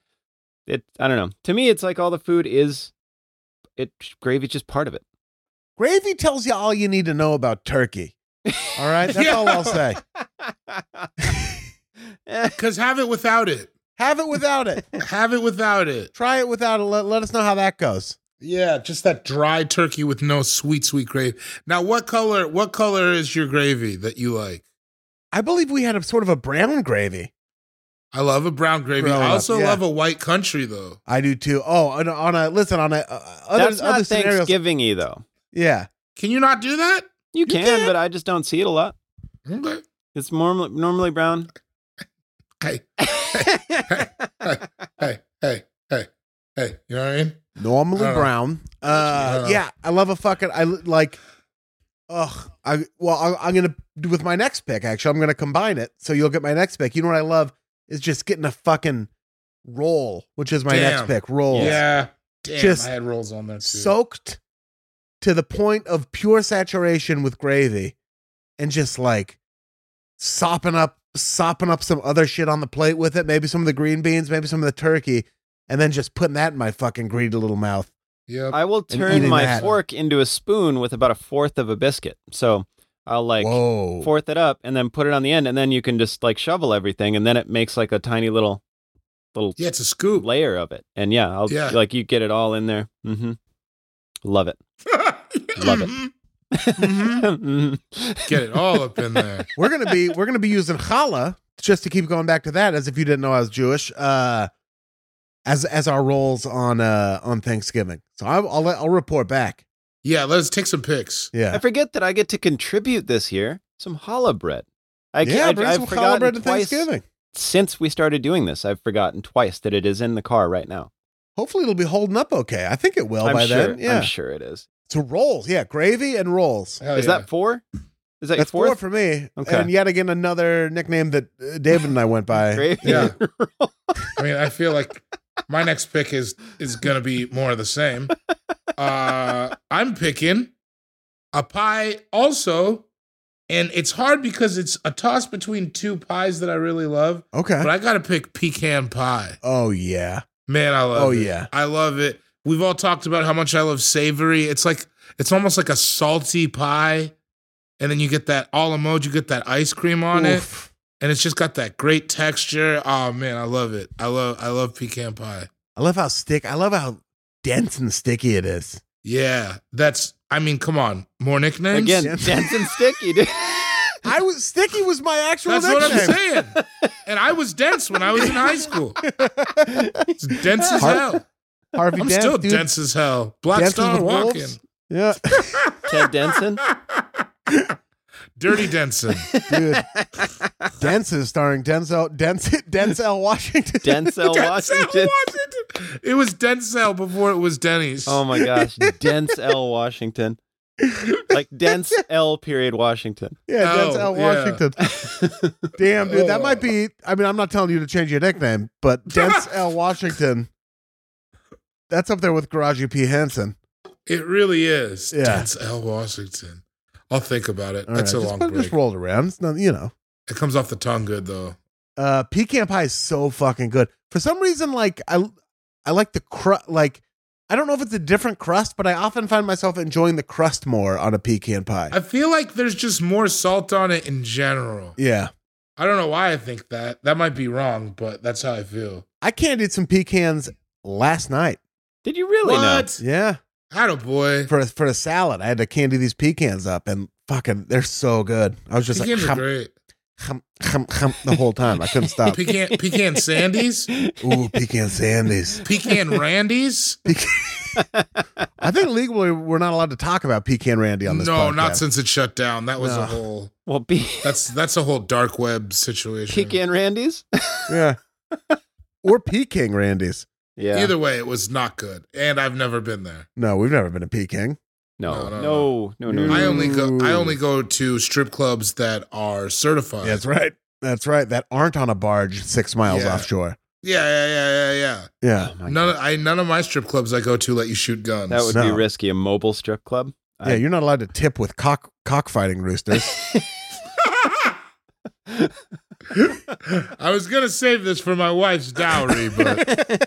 S4: I don't know. To me, it's like all the food gravy's just part of it.
S3: Gravy tells you all you need to know about turkey. All right? That's
S5: Yeah.
S3: all I'll say.
S5: Because have it without it.
S3: Have it without it.
S5: Have it without it.
S3: Try it without it. Let us know how that goes.
S5: Yeah, just that dry turkey with no sweet gravy. Now, what color is your gravy that you like?
S3: I believe we had a sort of a brown gravy.
S5: I love a brown gravy.
S3: Growing
S5: I
S3: up,
S5: also
S3: yeah.
S5: love a white country though.
S3: I do too. Oh, on a
S4: That's not
S3: scenarios.
S4: Thanksgiving-y, though.
S3: Yeah.
S5: Can you not do that?
S4: You can, but I just don't see it a lot.
S5: Okay.
S4: It's normally brown.
S5: Hey, hey. You know what I mean?
S3: Normally
S5: I don't know.
S3: brown.
S5: know.
S3: Yeah, I love a fucking. I like. Ugh. I'm gonna do with my next pick. Actually, I'm gonna combine it. So you'll get my next pick. You know what I love is just getting a fucking roll, which is my next
S5: Damn.
S3: pick. Rolls.
S5: Yeah. Damn,
S3: Just
S5: I had rolls on there too.
S3: Soaked to the point of pure saturation with gravy, and just like sopping up some other shit on the plate with it. Maybe some of the green beans, maybe some of the turkey, and then just putting that in my fucking greedy little mouth.
S5: Yep.
S4: I will turn
S3: eating
S4: my
S3: that.
S4: fork into a spoon with about a fourth of a biscuit. So I'll like
S3: Whoa.
S4: fourth it up and then put it on the end, and then you can just like shovel everything, and then it makes like a tiny little
S5: Yeah, it's a scoop.
S4: layer of it. And yeah,
S5: Yeah.
S4: like you get it all in there. Mm-hmm. Love it. Love it. Mhm.
S5: Get it all up in there.
S3: We're gonna be using challah, just to keep going back to that, as if you didn't know I was Jewish, as our rolls on Thanksgiving. So I'll report back.
S5: Yeah, let's take some pics.
S3: Yeah,
S4: I forget that I get to contribute this year some challah bread.
S3: bring some challah
S4: forgotten
S3: bread to
S4: twice
S3: Thanksgiving.
S4: since we started doing this. I've forgotten twice that it is in the car right now.
S3: Hopefully it'll be holding up okay. I think it will
S4: I'm
S3: by
S4: sure.
S3: then. Yeah.
S4: I'm sure it is.
S3: So rolls, yeah, gravy and rolls.
S5: Hell
S4: Is
S5: yeah.
S4: that 4? Is that
S3: That's
S4: your 4th?
S3: 4 for me.
S4: Okay.
S3: And yet again, another nickname that David and I went by.
S4: Gravy.
S5: Yeah. I mean, I feel like my next pick is gonna be more of the same. I'm picking a pie also, and it's hard because it's a toss between two pies that I really love,
S3: Okay.
S5: but I gotta pick pecan pie.
S3: Oh yeah.
S5: Man, I love it.
S3: Yeah.
S5: I love it. We've all talked about how much I love savory. It's almost like a salty pie. And then you get that a la mode, you get that ice cream on it.
S3: Oof.
S5: And it's just got that great texture. Oh man, I love it. I love pecan pie.
S3: I love how dense and sticky it is.
S5: Yeah. Come on. More nicknames?
S4: Again,
S3: Yeah.
S4: dense and sticky, dude.
S3: Sticky was my actual
S5: That's what I'm
S3: nickname.
S5: saying. And I was dense when I was in high school. It's dense as hell.
S3: Harvey
S5: I'm
S3: Dent,
S5: still
S3: dude.
S5: dense as hell. Black
S3: Dances
S5: Star
S3: with
S5: walking.
S3: wolves. Yeah.
S4: Ted Denson.
S5: Dirty Denson.
S3: Dude. Dense is starring Denzel Washington.
S4: Denzel Washington.
S5: Washington. It was Denzel before it was Denny's.
S4: Oh my gosh. Dense L. Washington. Like Dense L. period Washington.
S3: Yeah,
S5: Oh,
S3: Denzel
S5: yeah.
S3: Washington. Damn, dude, that might be. I mean, I'm not telling you to change your nickname, but Denzel Washington. That's up there with Garaji P. Henson.
S5: It really is.
S3: Yeah.
S5: Denzel Washington. I'll think about it.
S3: All
S5: That's
S3: right,
S5: a long
S3: just
S5: break.
S3: rolled around. It's not,
S5: It comes off the tongue good though.
S3: Pecan pie is so fucking good. For some reason, like I like the crust. Like I don't know if it's a different crust, but I often find myself enjoying the crust more on a pecan pie.
S5: I feel like there's just more salt on it in general.
S3: Yeah,
S5: I don't know why I think that. That might be wrong, but that's how I feel.
S3: I candied some pecans last night.
S4: Did you really know?
S5: What?
S3: Yeah,
S5: Attaboy.
S3: for a salad, I had to candy these pecans up, and fucking, they're so good. I was just
S5: Pecans
S3: like,
S5: are great.
S3: the whole time. I couldn't stop.
S5: Pecan Sandies?
S3: Ooh, pecan sandies.
S5: Pecan Randies?
S3: I think legally we're not allowed to talk about pecan randy on this
S5: No,
S3: podcast.
S5: not since it shut down. That was
S3: No.
S5: a whole
S4: Well,
S5: that's a whole dark web situation.
S4: Pecan Randy's?
S3: Yeah, or Peking Randy's.
S4: Yeah.
S5: Either way, it was not good. And I've never been there.
S3: No, we've never been to Peking.
S4: No.
S5: I only go to strip clubs that are certified.
S3: That's right. That's right. That aren't on a barge 6 miles
S5: Yeah.
S3: offshore.
S5: Yeah.
S3: Yeah.
S4: Oh my God.
S5: None of my strip clubs I go to let you shoot guns.
S4: That would be
S3: No.
S4: risky. A mobile strip club?
S3: Yeah, you're not allowed to tip with cockfighting roosters.
S5: I was gonna save this for my wife's dowry, but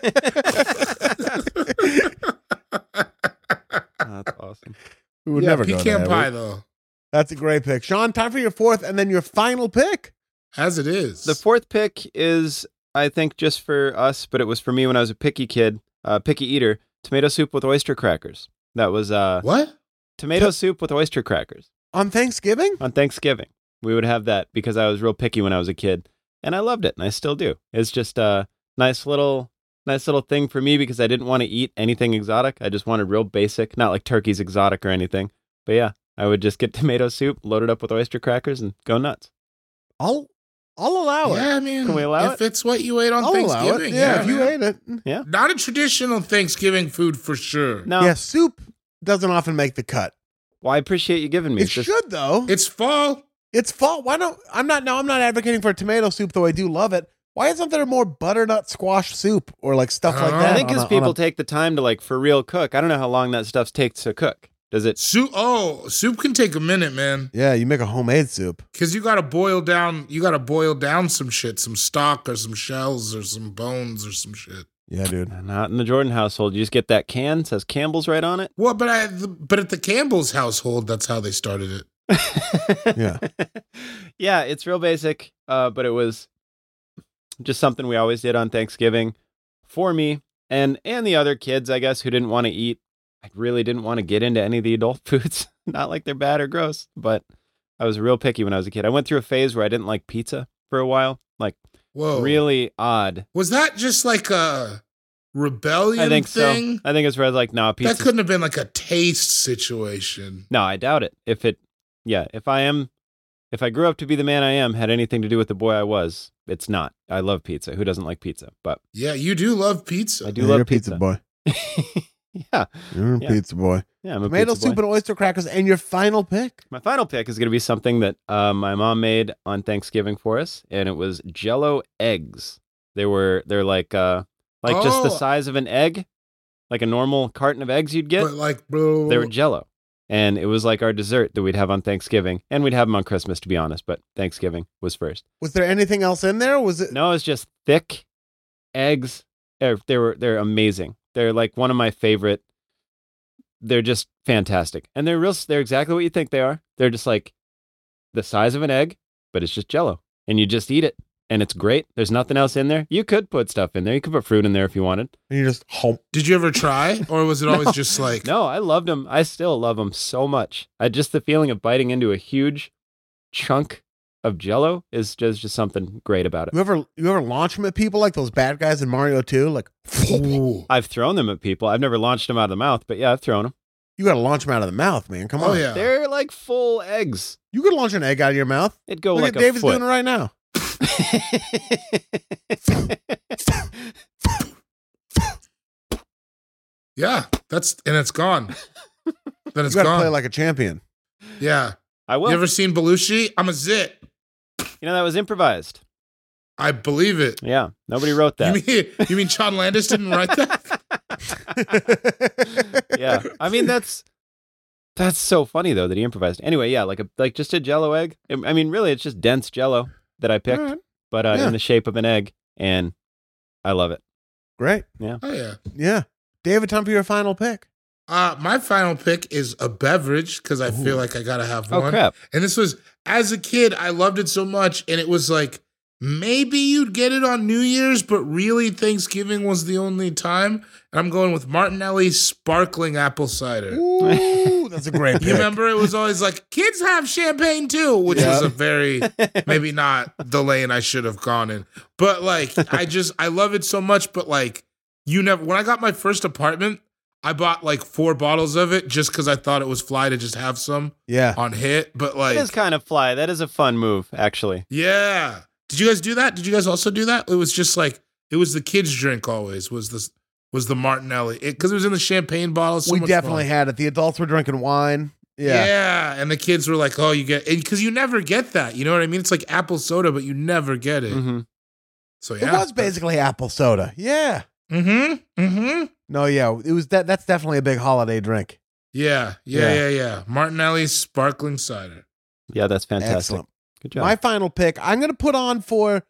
S4: That's awesome.
S3: We would never go
S5: pecan
S3: there.
S5: pie though,
S3: That's a great pick. Sean, time for your fourth and then your final pick.
S5: as it is.
S4: The fourth pick is, I think, just for us, but it was for me when I was a picky kid, picky eater. Tomato soup with oyster crackers. That was
S5: what?
S4: tomato soup with oyster crackers
S3: On Thanksgiving?
S4: on Thanksgiving. We would have that because I was real picky when I was a kid, and I loved it, and I still do. It's just a nice little thing for me because I didn't want to eat anything exotic. I just wanted real basic, not like turkey's exotic or anything. But yeah, I would just get tomato soup, load it up with oyster crackers, and go nuts.
S3: I'll allow it.
S5: Yeah, I mean,
S4: Can we allow
S5: if it's what you ate on
S3: I'll allow
S5: Thanksgiving.
S3: it. Yeah, if you
S5: man.
S3: ate it.
S5: Not a traditional Thanksgiving food for sure.
S4: No,
S3: Yeah, soup doesn't often make the cut.
S4: well, I appreciate you giving me.
S3: It
S4: It's just-
S3: should though.
S5: It's fall.
S3: It's fall. Why don't I'm not advocating for tomato soup, though I do love it. Why isn't there more butternut squash soup or like stuff like that?
S4: I think
S3: on
S4: because
S3: a-
S4: people
S3: on a-
S4: take the time to like for real cook. I don't know how long that stuff takes to cook. Does it?
S5: Soup can take a minute, man.
S3: Yeah, you make a homemade soup.
S5: Because you gotta boil down some shit, some stock or some shells or some bones or some shit.
S3: Yeah, dude.
S4: Not in the Jordan household. You just get that can, says Campbell's right on it.
S5: Well, but at the Campbell's household, that's how they started it.
S3: Yeah.
S4: Yeah, it's real basic, but it was just something we always did on Thanksgiving for me and the other kids, I guess, who didn't want to eat. I really didn't want to get into any of the adult foods. Not like they're bad or gross, but I was real picky when I was a kid. I went through a phase where I didn't like pizza for a while. Like,
S5: Whoa.
S4: really odd.
S5: Was that just like a rebellion
S4: I think
S5: thing?
S4: so. I think it's where I was like, no, pizza.
S5: That couldn't have been like a taste situation.
S4: No, I doubt it. If I grew up to be the man I am, had anything to do with the boy I was, it's not. I love pizza. Who doesn't like pizza? But
S5: Yeah, you do love pizza.
S4: I do
S3: Yeah,
S4: love
S3: you're a pizza boy.
S4: Yeah.
S3: You're a
S4: Yeah.
S3: pizza boy.
S4: Yeah, I'm a
S3: Tomato
S4: pizza boy.
S3: soup and oyster crackers, and your final pick.
S4: My final pick is going to be something that my mom made on Thanksgiving for us, and it was Jell-O eggs. They're like just the
S5: Oh.
S4: size of an egg, like a normal carton of eggs you'd get.
S5: But like, bro,
S4: They were Jell-O, and it was like our dessert that we'd have on Thanksgiving, and we'd have them on Christmas, to be honest. But Thanksgiving was first.
S3: Was there anything else in there? Was it?
S4: No, it's just thick eggs. They're amazing. They're like one of my favorite. They're just fantastic, and they're exactly what you think they are. They're just like the size of an egg, but it's just Jell-O, and you just eat it, and it's great. There's nothing else in there. You could put stuff in there. You could put fruit in there if you wanted.
S3: And you just
S5: did you ever try, or was it always just like?
S4: No, I loved them. I still love them so much. Just the feeling of biting into a huge chunk of Jell-O is just something great about it.
S3: you ever launch them at people like those bad guys in Mario 2? Like,
S5: Ooh.
S4: I've thrown them at people. I've never launched them out of the mouth, but yeah, I've thrown them.
S3: you got to launch them out of the mouth, man. Come on.
S5: Oh yeah.
S4: They're like full eggs.
S3: You could launch an egg out of your mouth.
S4: It'd go
S3: Look
S4: like
S3: at David's
S4: a foot.
S3: doing it right now.
S5: Yeah, it's gone. Then it's
S3: You got to
S5: gone.
S3: play like a champion.
S5: Yeah.
S4: I will.
S5: You ever seen Belushi? I'm a zit.
S4: That was improvised.
S5: I believe it.
S4: Yeah, nobody wrote that.
S5: You mean Sean Landis didn't write that?
S4: Yeah, I mean that's so funny though that he improvised. Anyway, yeah, like just a Jell-O egg. I mean, really, it's just dense Jell-O that I picked,
S3: All right.
S4: but
S3: Yeah.
S4: in the shape of an egg, and I love it.
S3: Great.
S5: Oh yeah.
S3: Yeah. David, time for your final pick.
S5: My final pick is a beverage because I feel like I gotta have
S4: Oh
S5: one.
S4: crap!
S5: And this was, as a kid, I loved it so much, and it was like maybe you'd get it on New Year's, but really Thanksgiving was the only time. And I'm going with Martinelli sparkling apple cider.
S3: Ooh, that's a great pick.
S5: You remember it was always like kids have champagne too, which was a very maybe not the lane I should have gone in. But like I love it so much. But like when I got my first apartment, I bought like 4 bottles of it just because I thought it was fly to just have some
S3: Yeah.
S5: on hit. But like
S4: It is kind of fly. That is a fun move, actually.
S5: yeah. Did you guys do that? Did you guys also do that? It was just like it was the kids' drink always was the Martinelli because it was in the champagne bottle. So
S3: We
S5: much
S3: definitely
S5: fun.
S3: had it. The adults were drinking wine. Yeah.
S5: Yeah, and the kids were like, "Oh, you get," because you never get that. You know what I mean? It's like apple soda, but you never get it.
S4: hmm
S5: So
S3: It
S5: yeah,
S3: was basically apple soda. Yeah.
S5: Mm-hmm.
S3: No, yeah. It was that's definitely a big holiday drink.
S5: Yeah. Martinelli's sparkling cider.
S4: Yeah, that's fantastic.
S3: Excellent.
S4: Good job.
S3: My final pick, I'm going to put on for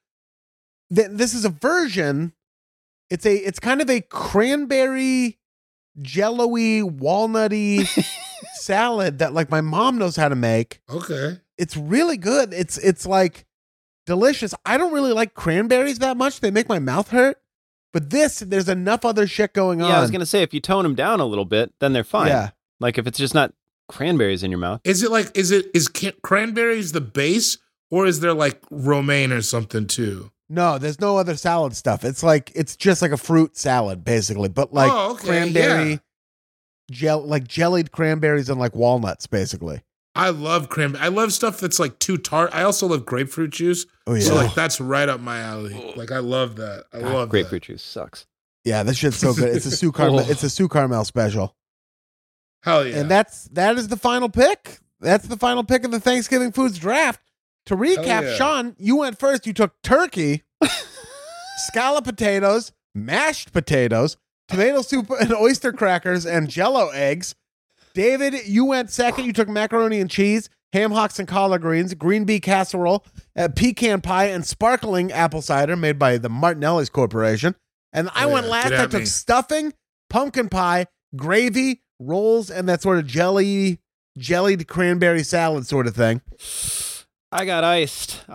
S3: this is a version. It's kind of a cranberry jello-y walnutty salad that like my mom knows how to make.
S5: Okay.
S3: It's really good. It's like delicious. I don't really like cranberries that much. They make my mouth hurt. But there's enough other shit going on.
S4: Yeah, I was gonna say if you tone them down a little bit, then they're fine.
S3: Yeah.
S4: Like if it's just not cranberries in your mouth.
S5: Is cranberries the base, or is there like romaine or something too?
S3: No, there's no other salad stuff. It's just like a fruit salad, basically. But like
S5: Oh, okay,
S3: cranberry jellied cranberries and like walnuts, basically.
S5: I love cranberry. I love stuff that's like too tart. I also love grapefruit juice.
S3: Oh, yeah.
S5: So like that's right up my alley. Like I love that. I love
S4: grapefruit juice sucks.
S3: Yeah, this shit's so good. It's a Sue Carmel. It's a Sue Carmel special.
S5: Hell yeah.
S3: And that is the final pick. That's the final pick of the Thanksgiving Foods draft. To recap,
S5: yeah.
S3: Sean, you went first. You took turkey, scallop potatoes, mashed potatoes, tomato soup and oyster crackers, and Jell-O eggs. David, you went second. You took macaroni and cheese, ham hocks and collard greens, green bean casserole, pecan pie, and sparkling apple cider made by the Martinelli's Corporation. And I went last.
S5: Get
S3: I
S5: at
S3: took
S5: me.
S3: stuffing, pumpkin pie, gravy, rolls, and that sort of jellied cranberry salad sort of thing.
S4: I got iced.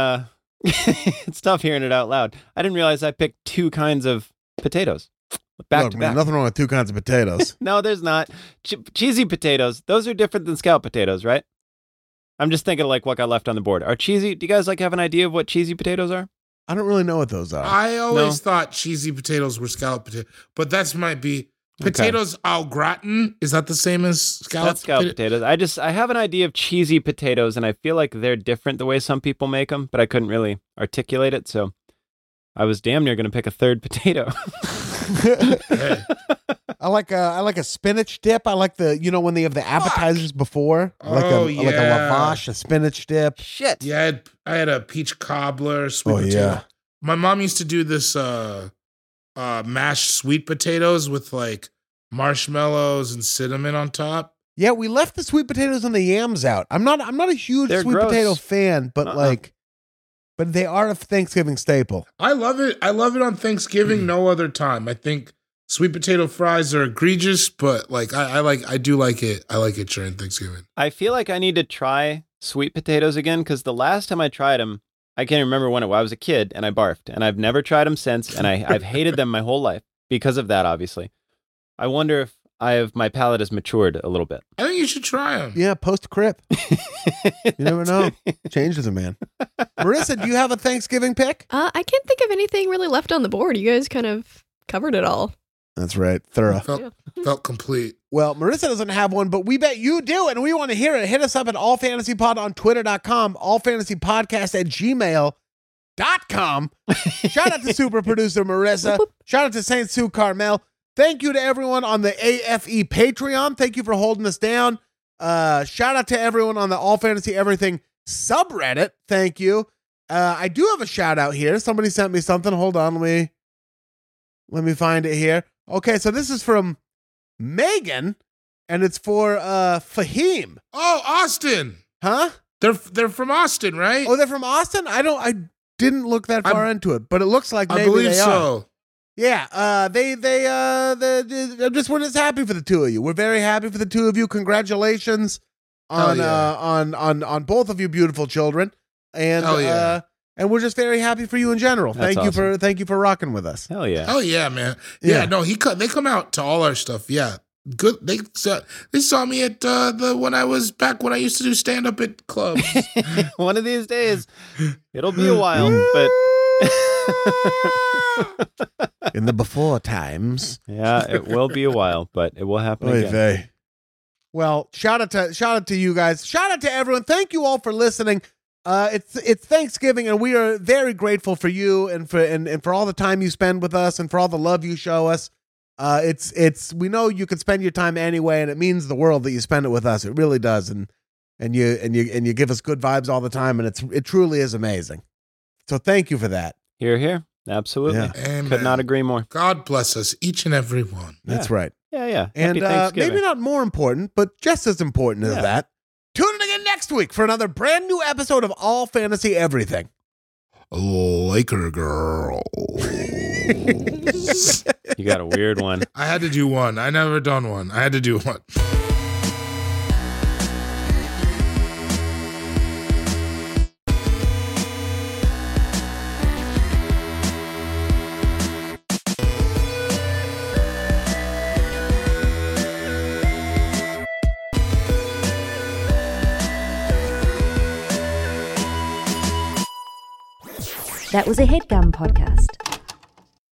S4: It's tough hearing it out loud. I didn't realize I picked two kinds of potatoes back
S3: Look,
S4: to
S3: man,
S4: back.
S3: nothing wrong with two kinds of potatoes.
S4: No, there's not. Cheesy potatoes, those are different than scallop potatoes, right? I'm just thinking of like what got left on the board. Are cheesy, do you guys like have an idea of what cheesy potatoes are?
S3: I don't really know what those are.
S5: I always thought cheesy potatoes were scallop potatoes, but that's might be potatoes au gratin. Is that the same as scallop?
S4: That's scallop potatoes. I have an idea of cheesy potatoes, and I feel like they're different the way some people make them, but I couldn't really articulate it, so I was damn near going to pick a third potato.
S5: Hey.
S3: I like a spinach dip. I like when they have the appetizers before. I like
S5: Oh,
S3: like a
S5: yeah.
S3: lavash, a spinach dip.
S4: Shit.
S5: Yeah, I had a peach cobbler, sweet
S3: Oh,
S5: potato.
S3: yeah.
S5: My mom used to do this mashed sweet potatoes with like marshmallows and cinnamon on top.
S3: Yeah, we left the sweet potatoes and the yams out. I'm not a huge
S4: They're
S3: sweet
S4: gross.
S3: potato fan, but but they are a Thanksgiving staple.
S5: I love it. I love it on Thanksgiving. No other time. I think sweet potato fries are egregious, but like I do like it. I like it during Thanksgiving.
S4: I feel like I need to try sweet potatoes again because the last time I tried them, I can't remember when it was. I was a kid and I barfed, and I've never tried them since, and I've hated them my whole life because of that, obviously. I wonder if my palate has matured a little bit.
S5: I think you should try them.
S3: Yeah, post crip. You never know. Changes a man. Marissa, do you have a Thanksgiving pick?
S6: I can't think of anything really left on the board. You guys kind of covered it all.
S3: That's right. Thorough.
S5: Felt complete.
S3: Well, Marissa doesn't have one, but we bet you do, and we want to hear it. Hit us up at allfantasypod on twitter.com, allfantasypodcast@gmail.com. Shout out to super producer Marissa. Shout out to Saint Sue Carmel. Thank you to everyone on the AFE Patreon. Thank you for holding us down. Shout out to everyone on the All Fantasy Everything subreddit. Thank you. I do have a shout out here. Somebody sent me something. Hold on. Let me find it here. Okay, so this is from Megan, and it's for Fahim.
S5: Oh, Austin.
S3: Huh?
S5: They're from Austin, right?
S3: Oh, they're from Austin? I didn't look that far into it, but it looks like maybe
S5: I believe
S3: they are.
S5: so.
S3: Yeah, we're just happy for the two of you. We're very happy for the two of you. Congratulations on on both of you beautiful children, and
S5: Hell yeah.
S3: And we're just very happy for you in general.
S4: That's
S3: Thank you for rocking with us.
S4: Hell yeah.
S5: Oh yeah, man.
S3: Yeah.
S5: Yeah, no, they come out to all our stuff. Yeah, good. They saw me at when I used to do stand up at clubs.
S4: One of these days, it'll be a while, but
S3: In the before times.
S4: yeah, it will be a while, but it will happen
S3: Oy
S4: again.
S3: vey. Well, shout out to you guys. Shout out to everyone. Thank you all for listening. It's Thanksgiving, and we are very grateful for you and for all the time you spend with us and for all the love you show us. We know you can spend your time anyway, and it means the world that you spend it with us. It really does, and you give us good vibes all the time, and it truly is amazing. So thank you for that.
S4: Here, here. Absolutely.
S3: Yeah.
S5: Amen.
S4: Could not agree more.
S5: God bless us, each and every one.
S3: That's
S4: Yeah.
S3: right.
S4: Yeah, yeah.
S3: And
S4: Happy Thanksgiving.
S3: maybe not more important, but just as important as
S4: Yeah.
S3: that. Tune in again next week for another brand new episode of All Fantasy Everything.
S5: Laker girl.
S4: You got a weird one.
S5: I had to do one. I never done one. I had to do one.
S1: That was a HeadGum podcast.